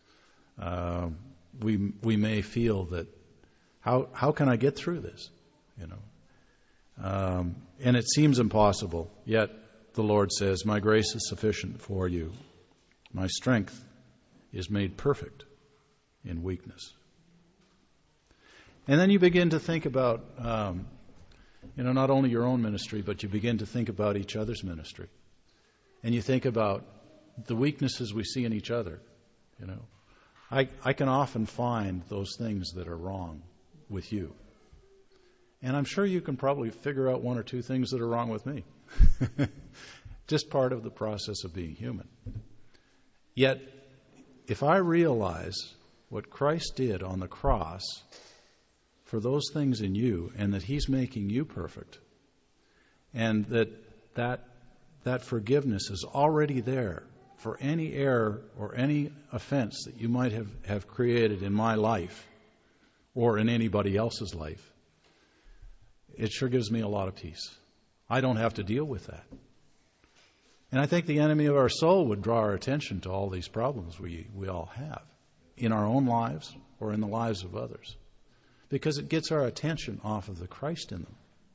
We may feel that how can I get through this, you know, and it seems impossible. Yet the Lord says, "My grace is sufficient for you. My strength is made perfect in weakness." And then you begin to think about, not only your own ministry, but you begin to think about each other's ministry, and you think about the weaknesses we see in each other, you know. I can often find those things that are wrong with you. And I'm sure you can probably figure out 1 or 2 things that are wrong with me. Just part of the process of being human. Yet, if I realize what Christ did on the cross for those things in you, and that He's making you perfect, and that forgiveness is already there for any error or any offense that you might have created in my life or in anybody else's life, it sure gives me a lot of peace. I don't have to deal with that. And I think the enemy of our soul would draw our attention to all these problems we all have in our own lives or in the lives of others, because it gets our attention off of the Christ in them.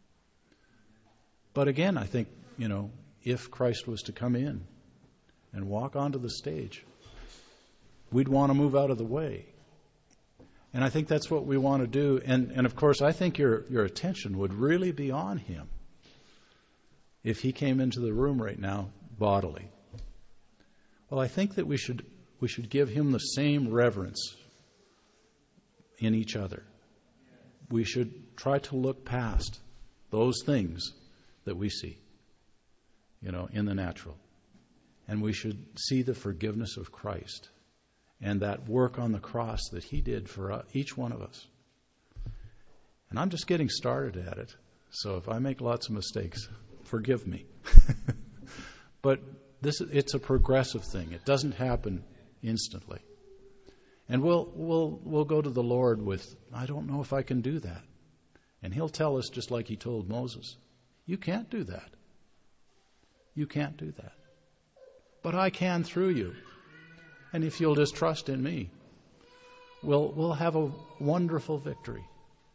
But again, I think, if Christ was to come in and walk onto the stage, we'd want to move out of the way. And I think that's what we want to do. And of course, I think your attention would really be on Him if He came into the room right now bodily. Well, I think that we should give Him the same reverence in each other. We should try to look past those things that we see, in the natural. And we should see the forgiveness of Christ and that work on the cross that He did for each one of us. And I'm just getting started at it. So if I make lots of mistakes, forgive me. But it's a progressive thing. It doesn't happen instantly. And we'll go to the Lord with, I don't know if I can do that. And He'll tell us, just like He told Moses, you can't do that. You can't do that. But I can through you. And if you'll just trust in me, we'll have a wonderful victory.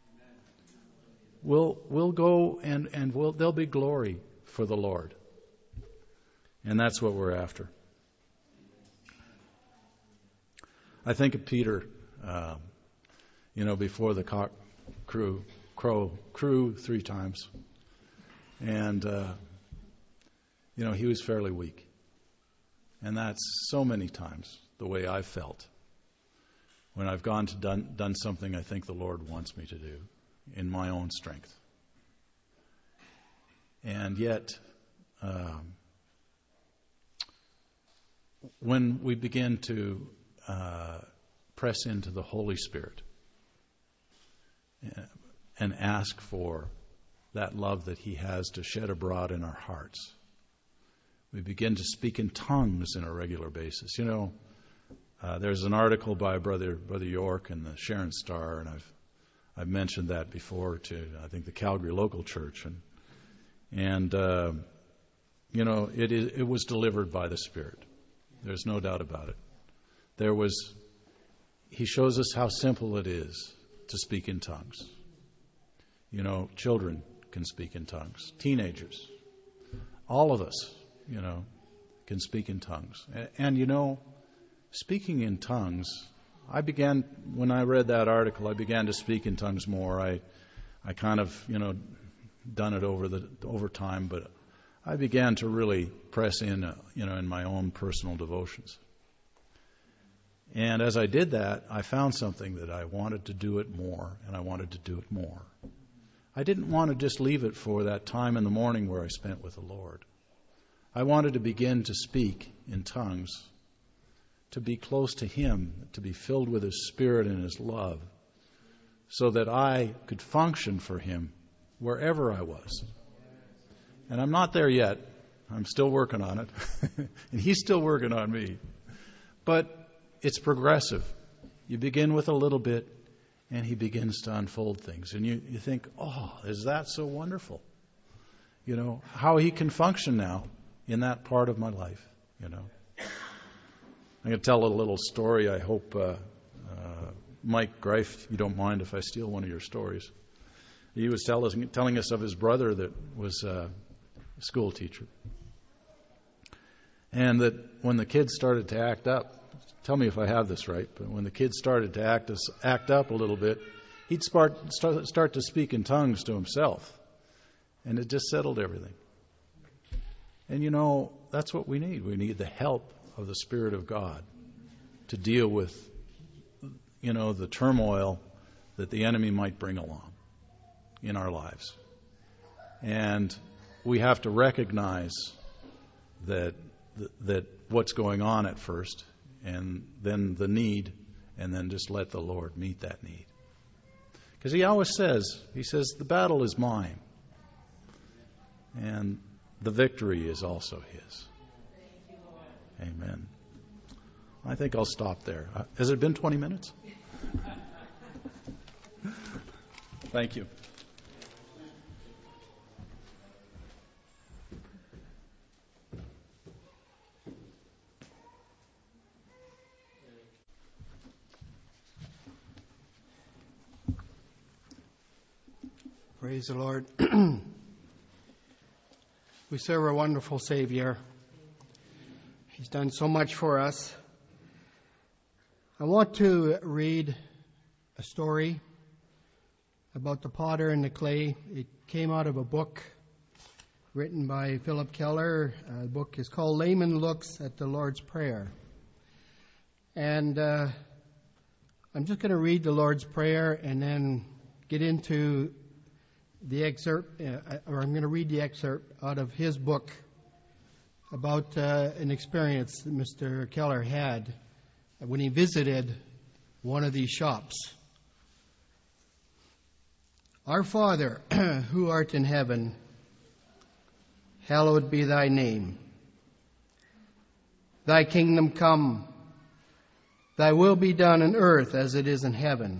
We'll go and there'll be glory for the Lord. And that's what we're after. I think of Peter, before the cock crew 3 times. And, he was fairly weak. And that's so many times the way I've felt when I've gone to done something I think the Lord wants me to do in my own strength. And yet, when we begin to press into the Holy Spirit and ask for that love that He has to shed abroad in our hearts, we begin to speak in tongues on a regular basis. There's an article by Brother York in the Sharon Star, and I've mentioned that before to, I think, the Calgary local church, and it was delivered by the Spirit. There's no doubt about it. He shows us how simple it is to speak in tongues. Children can speak in tongues. Teenagers. All of us, can speak in tongues. And speaking in tongues, when I read that article, I began to speak in tongues more. I kind of, done it over time, but I began to really press in, in my own personal devotions. And as I did that, I found something that I wanted to do it more, and I wanted to do it more. I didn't want to just leave it for that time in the morning where I spent with the Lord. I wanted to begin to speak in tongues, to be close to Him, to be filled with His Spirit and His love, so that I could function for Him wherever I was. And I'm not there yet. I'm still working on it. And He's still working on me. But it's progressive. You begin with a little bit, and He begins to unfold things. And you think, oh, is that so wonderful? How He can function now in that part of my life, I'm going to tell a little story. I hope, Mike Greif, you don't mind if I steal one of your stories. He was telling us of his brother that was a school teacher. And that when the kids started to act up, tell me if I have this right, but when the kids started to act up a little bit, he'd start to speak in tongues to himself. And it just settled everything. And that's what we need. We need the help of the Spirit of God to deal with, the turmoil that the enemy might bring along in our lives. And we have to recognize that what's going on at first, and then the need, and then just let the Lord meet that need. Because He always says, the battle is mine. And the victory is also His. Amen. I think I'll stop there. Has it been 20 minutes? Thank you. Praise the Lord. We serve a wonderful Savior. He's done so much for us. I want to read a story about the potter and the clay. It came out of a book written by Philip Keller. The book is called Layman Looks at the Lord's Prayer. And I'm just going to read the Lord's Prayer and then get into the excerpt, or I'm going to read the excerpt out of his book about an experience that Mr. Keller had when he visited one of these shops. Our Father, who art in heaven, hallowed be thy name. Thy kingdom come, thy will be done on earth as it is in heaven.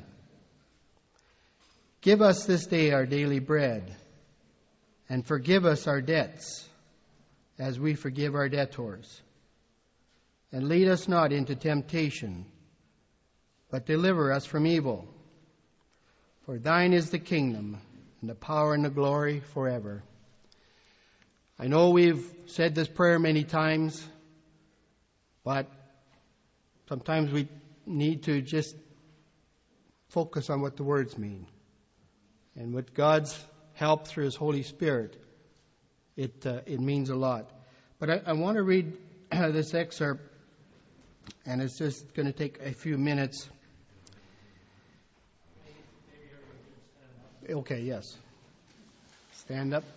Give us this day our daily bread, and forgive us our debts, as we forgive our debtors. And lead us not into temptation, but deliver us from evil. For thine is the kingdom, and the power and the glory forever. I know we've said this prayer many times, but sometimes we need to just focus on what the words mean. And with God's help through His Holy Spirit, it means a lot. But I want to read this excerpt, and it's just going to take a few minutes. Okay, yes. Stand up.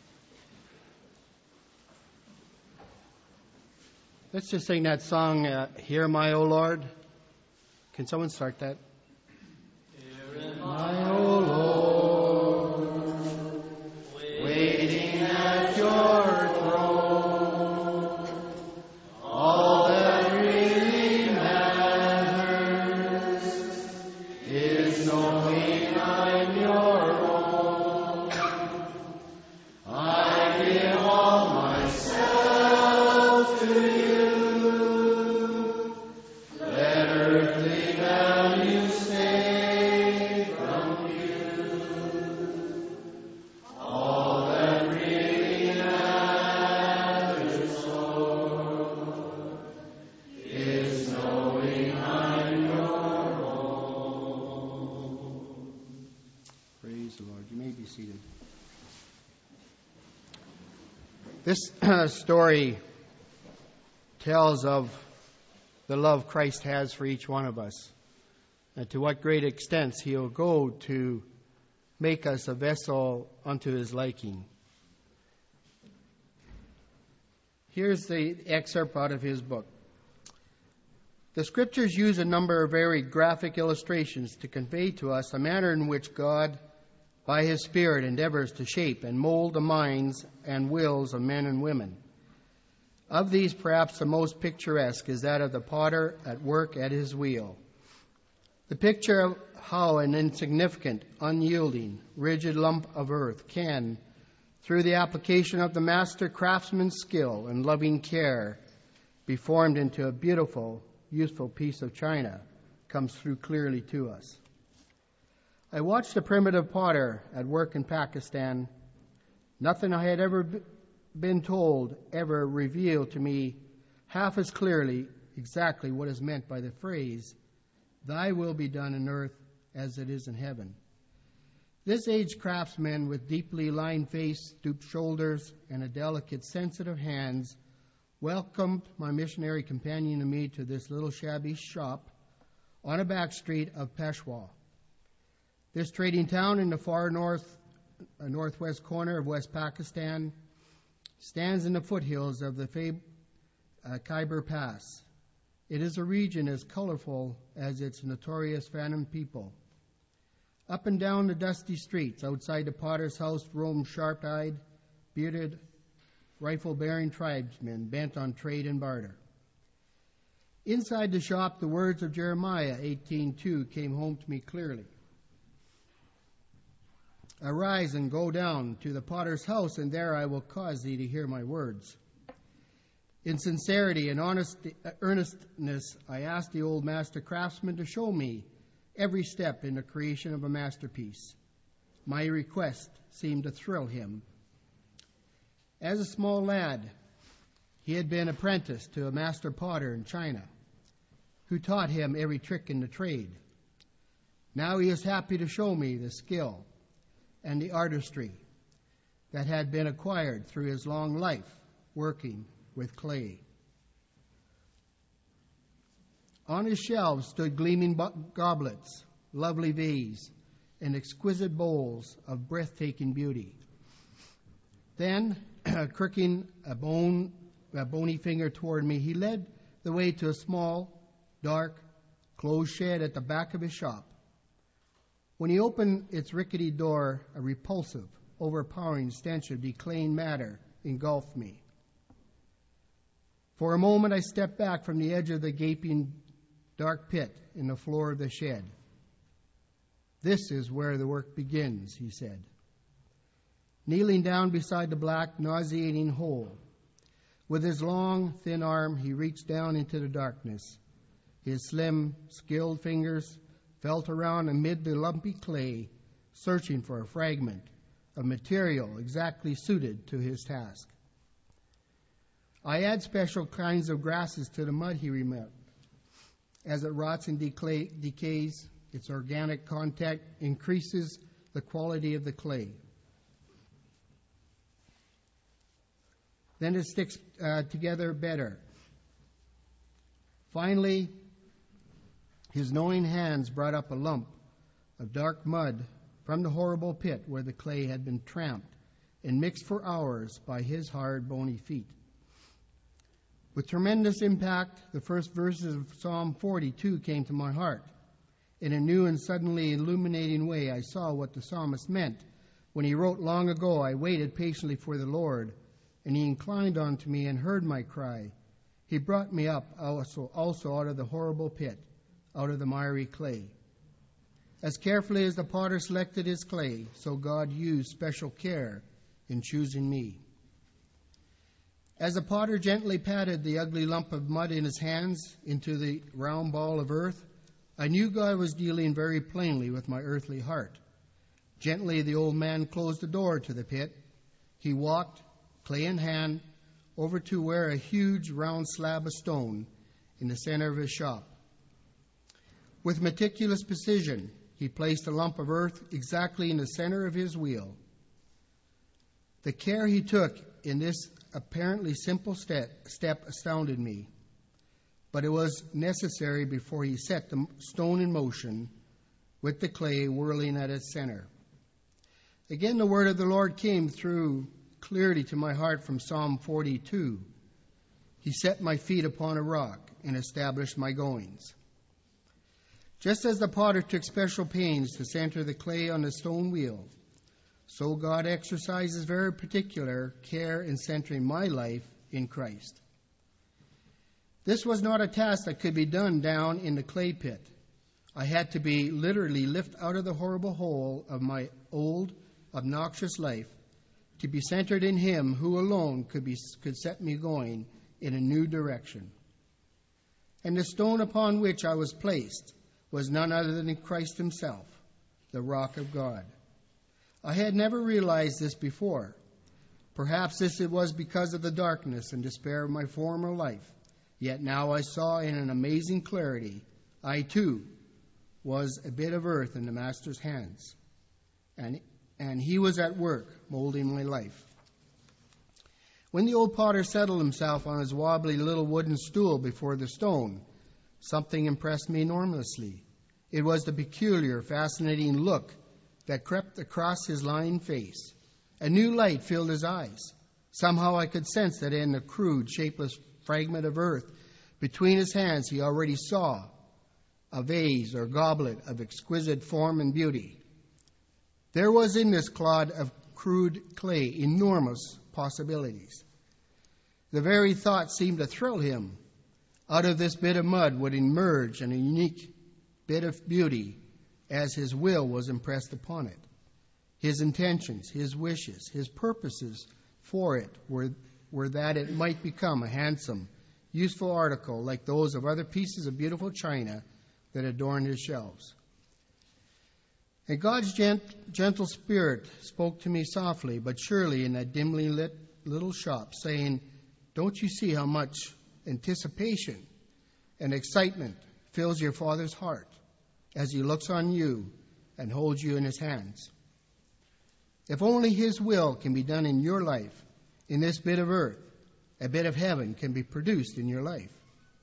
Let's just sing that song, Hear My, O Lord. Can someone start that? Hear my, O Lord, waiting at your throne. All that really matters is knowing I'm your own. I give all myself This story tells of the love Christ has for each one of us, and to what great extents He'll go to make us a vessel unto His liking. Here's the excerpt out of his book. The Scriptures use a number of very graphic illustrations to convey to us a manner in which God, by His Spirit, endeavors to shape and mold the minds and wills of men and women. Of these, perhaps the most picturesque is that of the potter at work at his wheel. The picture of how an insignificant, unyielding, rigid lump of earth can, through the application of the master craftsman's skill and loving care, be formed into a beautiful, useful piece of china, comes through clearly to us. I watched a primitive potter at work in Pakistan. Nothing I had ever been told ever revealed to me half as clearly exactly what is meant by the phrase, "Thy will be done in earth as it is in heaven." This aged craftsman with deeply lined face, stooped shoulders, and a delicate, sensitive hands welcomed my missionary companion and me to this little shabby shop on a back street of Peshawar. This trading town in the far northwest corner of West Pakistan stands in the foothills of the Khyber Pass. It is a region as colorful as its notorious phantom people. Up and down the dusty streets outside the potter's house roam sharp-eyed, bearded, rifle-bearing tribesmen bent on trade and barter. Inside the shop, the words of Jeremiah 18:2 came home to me clearly. "Arise and go down to the potter's house, and there I will cause thee to hear my words." In sincerity and earnestness, I asked the old master craftsman to show me every step in the creation of a masterpiece. My request seemed to thrill him. As a small lad, he had been apprenticed to a master potter in China, who taught him every trick in the trade. Now he is happy to show me the skill and the artistry that had been acquired through his long life working with clay. On his shelves stood gleaming goblets, lovely vases, and exquisite bowls of breathtaking beauty. Then, crooking a bony finger toward me, he led the way to a small, dark, closed shed at the back of his shop. When he opened its rickety door, a repulsive, overpowering stench of decaying matter engulfed me. For a moment I stepped back from the edge of the gaping dark pit in the floor of the shed. "This is where the work begins," he said. Kneeling down beside the black, nauseating hole, with his long, thin arm, he reached down into the darkness. His slim, skilled fingers felt around amid the lumpy clay, searching for a fragment of material exactly suited to his task. "I add special kinds of grasses to the mud," he remarked. "As it rots and decays, its organic contact increases the quality of the clay. Then it sticks together better. Finally, his knowing hands brought up a lump of dark mud from the horrible pit where the clay had been tramped and mixed for hours by his hard, bony feet. With tremendous impact, the first verses of Psalm 42 came to my heart. In a new and suddenly illuminating way, I saw what the psalmist meant when he wrote, "Long ago I waited patiently for the Lord, and he inclined unto me and heard my cry. He brought me up also out of the horrible pit, out of the miry clay." As carefully as the potter selected his clay, so God used special care in choosing me. As the potter gently patted the ugly lump of mud in his hands into the round ball of earth, I knew God was dealing very plainly with my earthly heart. Gently the old man closed the door to the pit. He walked, clay in hand, over to where a huge round slab of stone in the center of his shop. With meticulous precision, he placed a lump of earth exactly in the center of his wheel. The care he took in this apparently simple step astounded me, but it was necessary before he set the stone in motion with the clay whirling at its center. Again, the word of the Lord came through clearly to my heart from Psalm 42. He set my feet upon a rock and established my goings. Just as the potter took special pains to center the clay on the stone wheel, so God exercises very particular care in centering my life in Christ. This was not a task that could be done down in the clay pit. I had to be literally lifted out of the horrible hole of my old, obnoxious life to be centered in Him who alone could set me going in a new direction. And the stone upon which I was placed was none other than Christ Himself, the rock of God. I had never realized this before. Perhaps this it was because of the darkness and despair of my former life. Yet now I saw in an amazing clarity, I too was a bit of earth in the Master's hands. And He was at work molding my life. When the old potter settled himself on his wobbly little wooden stool before the stone, something impressed me enormously. It was the peculiar, fascinating look that crept across his lined face. A new light filled his eyes. Somehow I could sense that in the crude, shapeless fragment of earth between his hands he already saw a vase or goblet of exquisite form and beauty. There was in this clod of crude clay enormous possibilities. The very thought seemed to thrill him. Out of this bit of mud would emerge an unique bit of beauty as his will was impressed upon it. His intentions, his wishes, his purposes for it were that it might become a handsome, useful article like those of other pieces of beautiful china that adorned his shelves. And God's gentle spirit spoke to me softly but surely in that dimly lit little shop, saying, "Don't you see how much anticipation and excitement fills your Father's heart as He looks on you and holds you in His hands? If only His will can be done in your life, in this bit of earth, a bit of heaven can be produced in your life."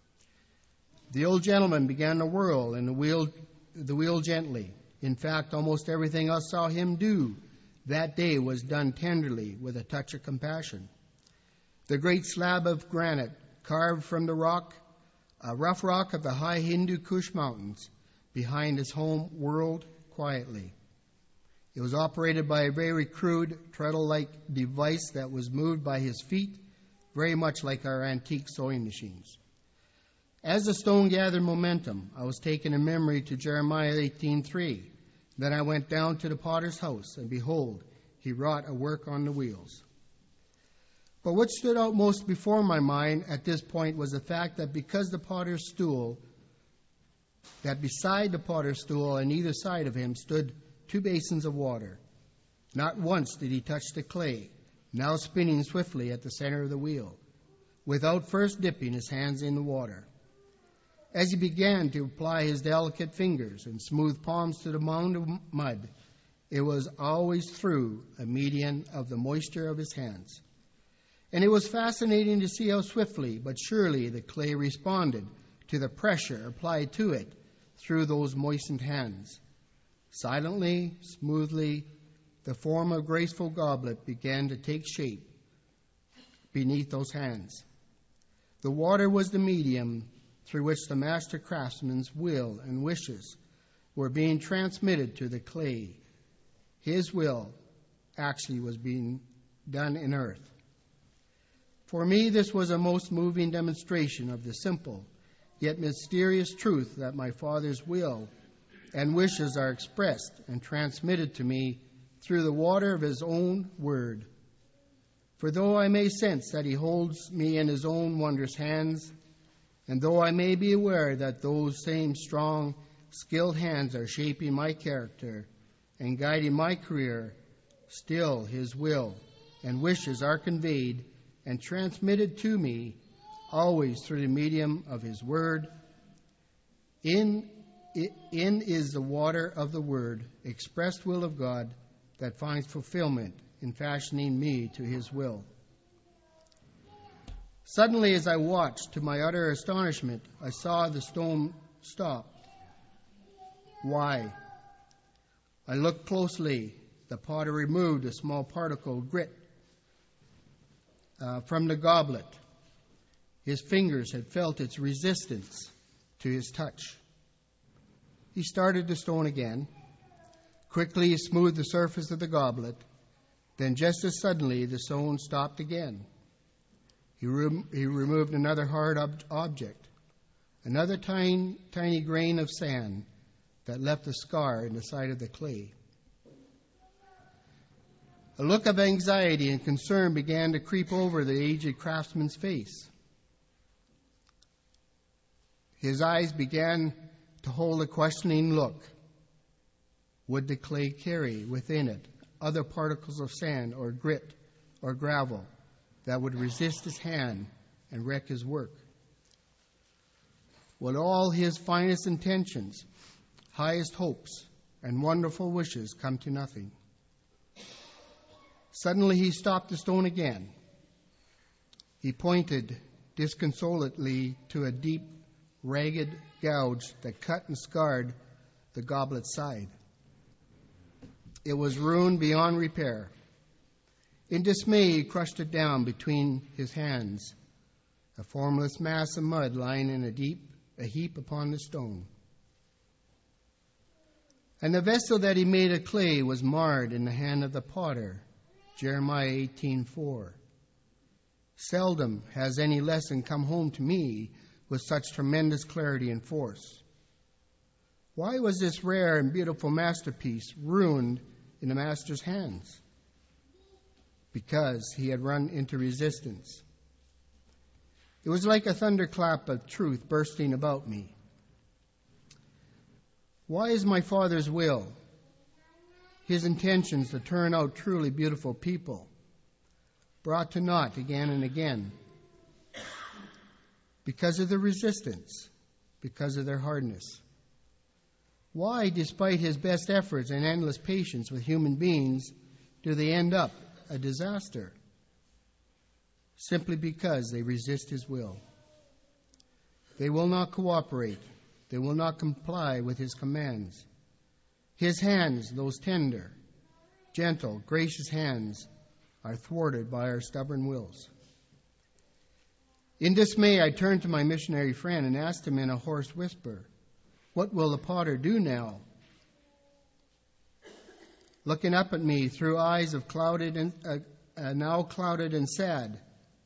The old gentleman began to whirl and the wheel gently. In fact, almost everything I saw him do that day was done tenderly with a touch of compassion. The great slab of granite carved from the rock, a rough rock of the high Hindu Kush mountains behind his home, whirled quietly. It was operated by a very crude treadle-like device that was moved by his feet, very much like our antique sewing machines. As the stone gathered momentum, I was taken in memory to Jeremiah 18:3. Then I went down to the potter's house, and behold, he wrought a work on the wheels. But what stood out most before my mind at this point was the fact that beside the potter's stool on either side of him stood 2 basins of water. Not once did he touch the clay, now spinning swiftly at the center of the wheel, without first dipping his hands in the water. As he began to apply his delicate fingers and smooth palms to the mound of mud, it was always through a medium of the moisture of his hands. And it was fascinating to see how swiftly but surely the clay responded to the pressure applied to it through those moistened hands. Silently, smoothly, the form of graceful goblet began to take shape beneath those hands. The water was the medium through which the master craftsman's will and wishes were being transmitted to the clay. His will actually was being done in earth. For me, this was a most moving demonstration of the simple yet mysterious truth that my Father's will and wishes are expressed and transmitted to me through the water of His own word. For though I may sense that He holds me in His own wondrous hands, and though I may be aware that those same strong, skilled hands are shaping my character and guiding my career, still His will and wishes are conveyed and transmitted to me always through the medium of His Word. In is the water of the Word, expressed will of God that finds fulfillment in fashioning me to His will. Suddenly, as I watched, to my utter astonishment, I saw the stone stop. Why? I looked closely. The potter removed a small particle of grit from the goblet. His fingers had felt its resistance to his touch. He started the stone again. Quickly he smoothed the surface of the goblet. Then just as suddenly the stone stopped again. He removed another hard object, another tiny grain of sand that left a scar in the side of the clay. A look of anxiety and concern began to creep over the aged craftsman's face. His eyes began to hold a questioning look. Would the clay carry within it other particles of sand or grit or gravel that would resist his hand and wreck his work? Would all his finest intentions, highest hopes, and wonderful wishes come to nothing? Suddenly he stopped the stone again. He pointed disconsolately to a deep, ragged gouge that cut and scarred the goblet's side. It was ruined beyond repair. In dismay, he crushed it down between his hands, a formless mass of mud lying in a heap upon the stone. And the vessel that he made of clay was marred in the hand of the potter. Jeremiah 18:4. Seldom has any lesson come home to me with such tremendous clarity and force. Why was this rare and beautiful masterpiece ruined in the master's hands? Because he had run into resistance. It was like a thunderclap of truth bursting about me. Why is my Father's will, his intentions to turn out truly beautiful people, brought to naught again and again? Because of the resistance, because of their hardness. Why, despite his best efforts and endless patience with human beings, do they end up a disaster? Simply because they resist his will. They will not cooperate. They will not comply with his commands. His hands, those tender, gentle, gracious hands, are thwarted by our stubborn wills. In dismay, I turned to my missionary friend and asked him in a hoarse whisper, "What will the potter do now?" Looking up at me through eyes of now clouded and sad,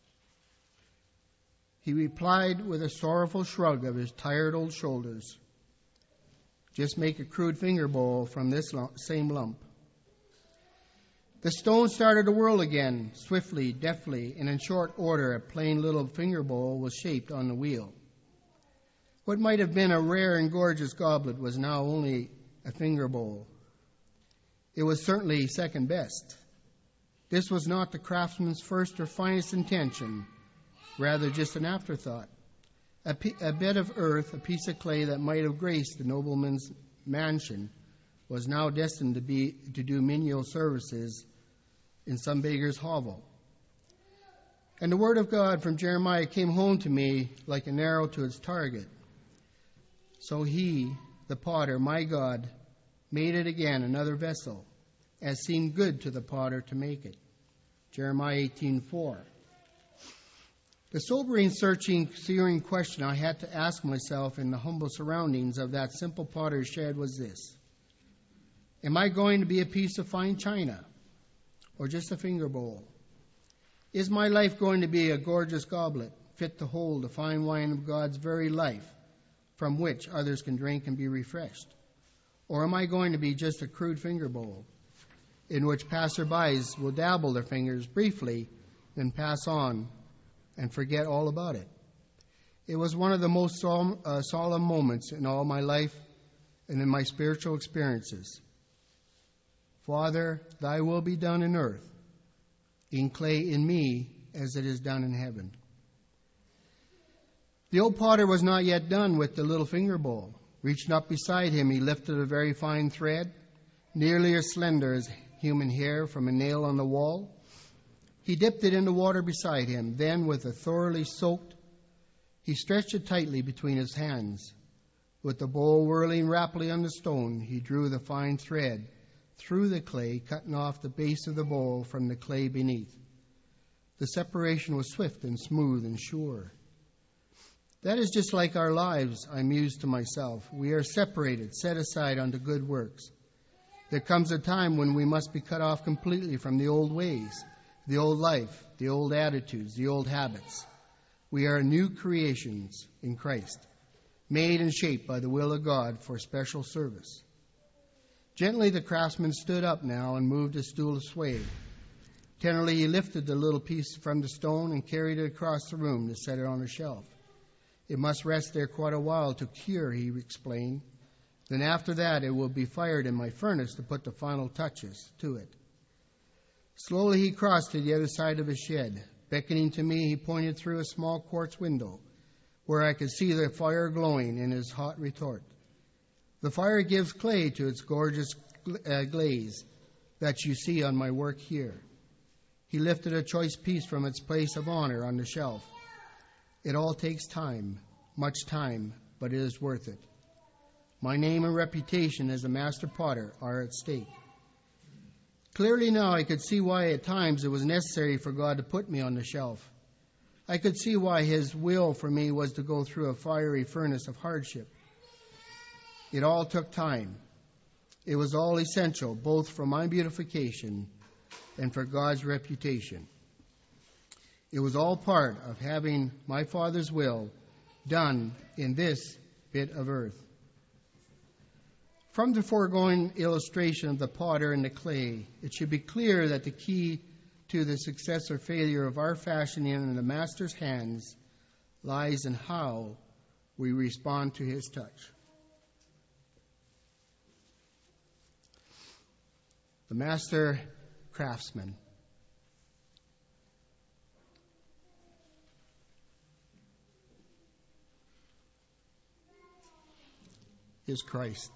he replied with a sorrowful shrug of his tired old shoulders, "Just make a crude finger bowl from this same lump." The stone started to whirl again, swiftly, deftly, and in short order a plain little finger bowl was shaped on the wheel. What might have been a rare and gorgeous goblet was now only a finger bowl. It was certainly second best. This was not the craftsman's first or finest intention, rather just an afterthought. A bit of earth, a piece of clay that might have graced the nobleman's mansion, was now destined to do menial services in some beggar's hovel. And the word of God from Jeremiah came home to me like an arrow to its target. So he, the potter, my God, made it again another vessel, as seemed good to the potter to make it. Jeremiah 18:4. The sobering, searching, searing question I had to ask myself in the humble surroundings of that simple potter's shed was this: am I going to be a piece of fine china or just a finger bowl? Is my life going to be a gorgeous goblet fit to hold the fine wine of God's very life from which others can drink and be refreshed? Or am I going to be just a crude finger bowl in which passerbys will dabble their fingers briefly, then pass on and forget all about it? It was one of the most solemn moments in all my life and in my spiritual experiences. Father, thy will be done in earth, in clay in me, as it is done in heaven. The old potter was not yet done with the little finger bowl. Reaching up beside him, he lifted a very fine thread, nearly as slender as human hair, from a nail on the wall. He dipped it in the water beside him. Then, with it thoroughly soaked, he stretched it tightly between his hands. With the bowl whirling rapidly on the stone, he drew the fine thread through the clay, cutting off the base of the bowl from the clay beneath. The separation was swift and smooth and sure. That is just like our lives, I mused to myself. We are separated, set aside unto good works. There comes a time when we must be cut off completely from the old ways, the old life, the old attitudes, the old habits. We are new creations in Christ, made and shaped by the will of God for special service. Gently the craftsman stood up now and moved his stool asway. Tenderly he lifted the little piece from the stone and carried it across the room to set it on a shelf. It must rest there quite a while to cure, he explained. Then after that it will be fired in my furnace to put the final touches to it. Slowly he crossed to the other side of his shed. Beckoning to me, he pointed through a small quartz window where I could see the fire glowing in his hot retort. The fire gives clay to its gorgeous glaze that you see on my work here. He lifted a choice piece from its place of honor on the shelf. It all takes time, much time, but it is worth it. My name and reputation as a master potter are at stake. Clearly now I could see why at times it was necessary for God to put me on the shelf. I could see why his will for me was to go through a fiery furnace of hardship. It all took time. It was all essential, both for my beautification and for God's reputation. It was all part of having my Father's will done in this bit of earth. From the foregoing illustration of the potter and the clay, it should be clear that the key to the success or failure of our fashioning in the Master's hands lies in how we respond to his touch. The master craftsman. Is Christ.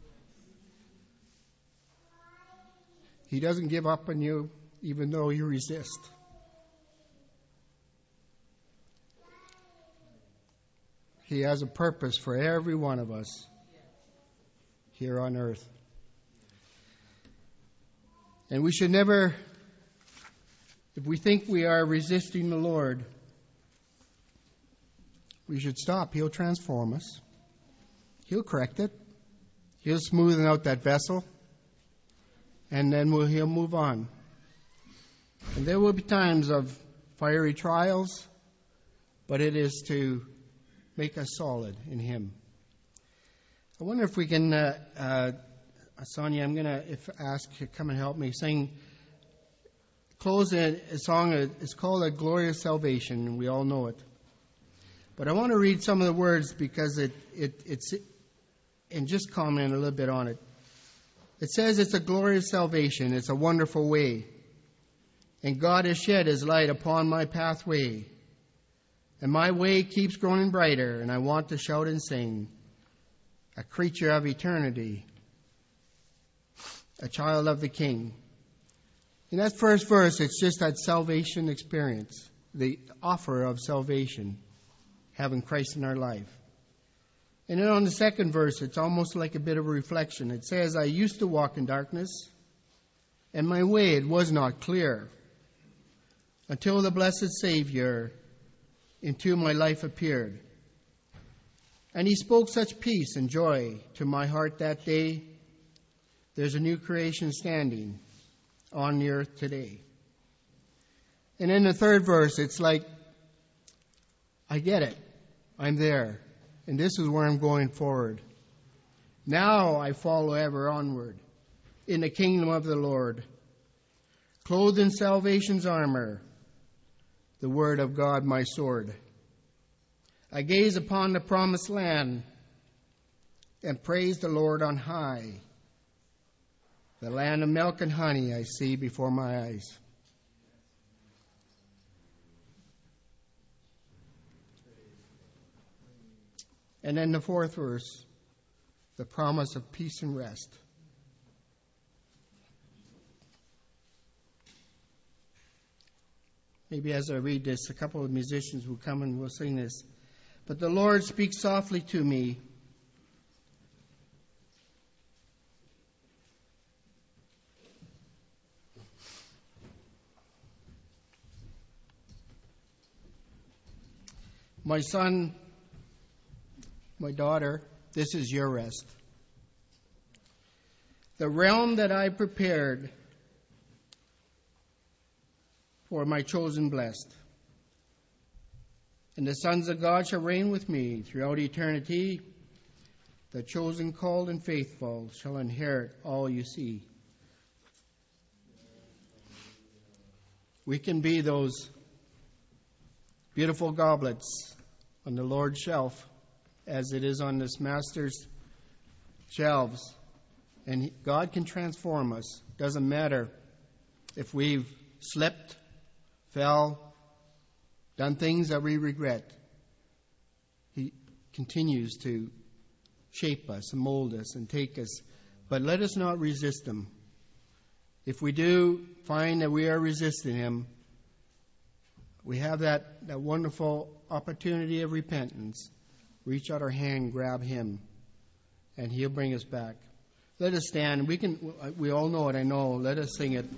He doesn't give up on you even though you resist. He has a purpose for every one of us here on earth. And we should never, if we think we are resisting the Lord, we should stop. He'll transform us. He'll correct it. He'll smoothen out that vessel. And then he'll move on. And there will be times of fiery trials, but it is to make us solid in him. I wonder if we can, Sonia, I'm going to ask you to come and help me close a song. It's called A Glorious Salvation, and we all know it. But I want to read some of the words because it's and just comment a little bit on it. It says it's a glorious salvation. It's a wonderful way. And God has shed his light upon my pathway. And my way keeps growing brighter, and I want to shout and sing. A creature of eternity, a child of the King. In that first verse, it's just that salvation experience, the offer of salvation, having Christ in our life. And then on the second verse, it's almost like a bit of a reflection. It says, I used to walk in darkness, and my way it was not clear, until the blessed Savior into my life appeared. And he spoke such peace and joy to my heart that day. There's a new creation standing on the earth today. And in the third verse, it's like, I get it. I'm there. And this is where I'm going forward. Now I follow ever onward in the kingdom of the Lord, clothed in salvation's armor, the word of God my sword. I gaze upon the promised land and praise the Lord on high. The land of milk and honey I see before my eyes. And then the fourth verse, the promise of peace and rest. Maybe as I read this, a couple of musicians will come and will sing this. But the Lord speaks softly to me. My son, my daughter, this is your rest. The realm that I prepared for my chosen blessed. And the sons of God shall reign with me throughout eternity. The chosen, called, and faithful shall inherit all you see. We can be those beautiful goblets on the Lord's shelf, as it is on this Master's shelves. And God can transform us. Doesn't matter if we've slipped, fell, done things that we regret. He continues to shape us and mold us and take us. But let us not resist Him. If we do find that we are resisting Him, we have that wonderful opportunity of repentance. Reach out our hand, grab Him, and He'll bring us back. Let us stand. We all know it, I know. Let us sing it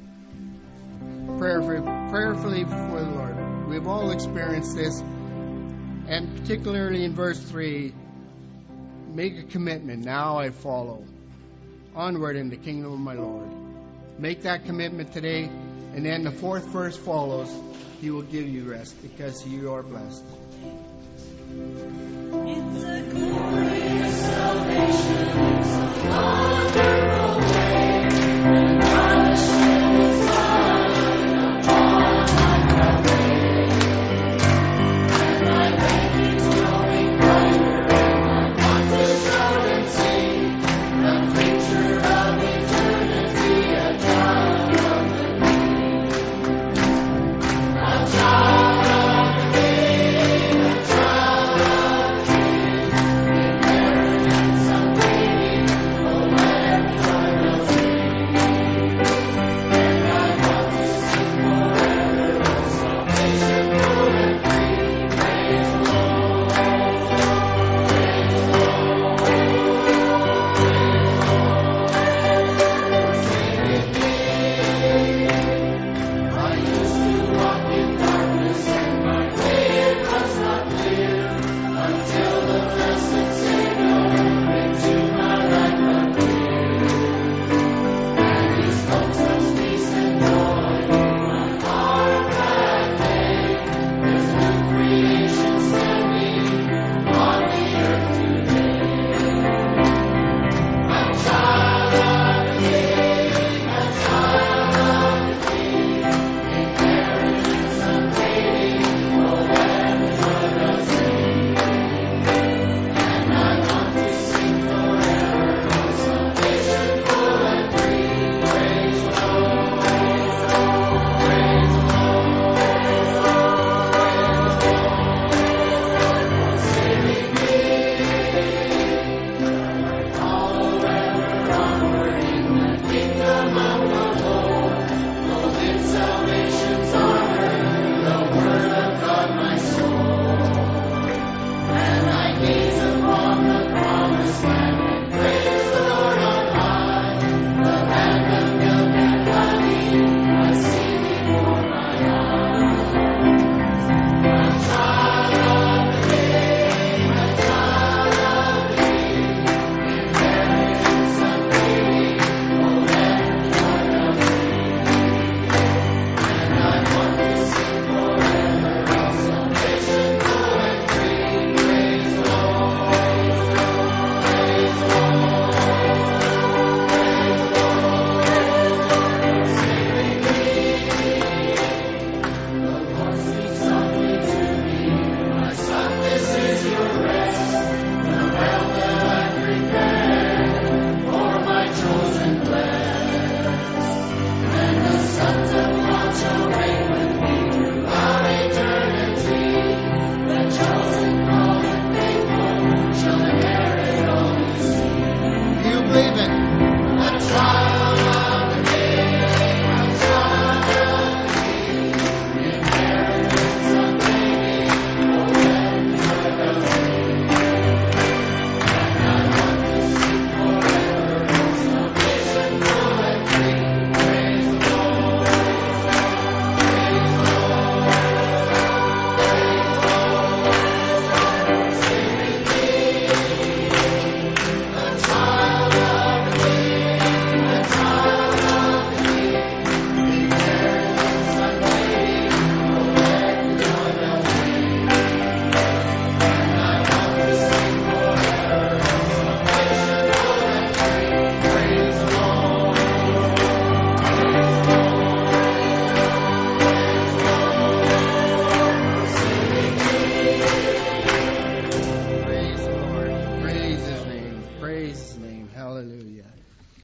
prayerfully before the Lord. We've all experienced this, and particularly in verse 3, make a commitment. Now I follow. Onward in the kingdom of my Lord. Make that commitment today, and then the fourth verse follows. He will give you rest because you are blessed. It's a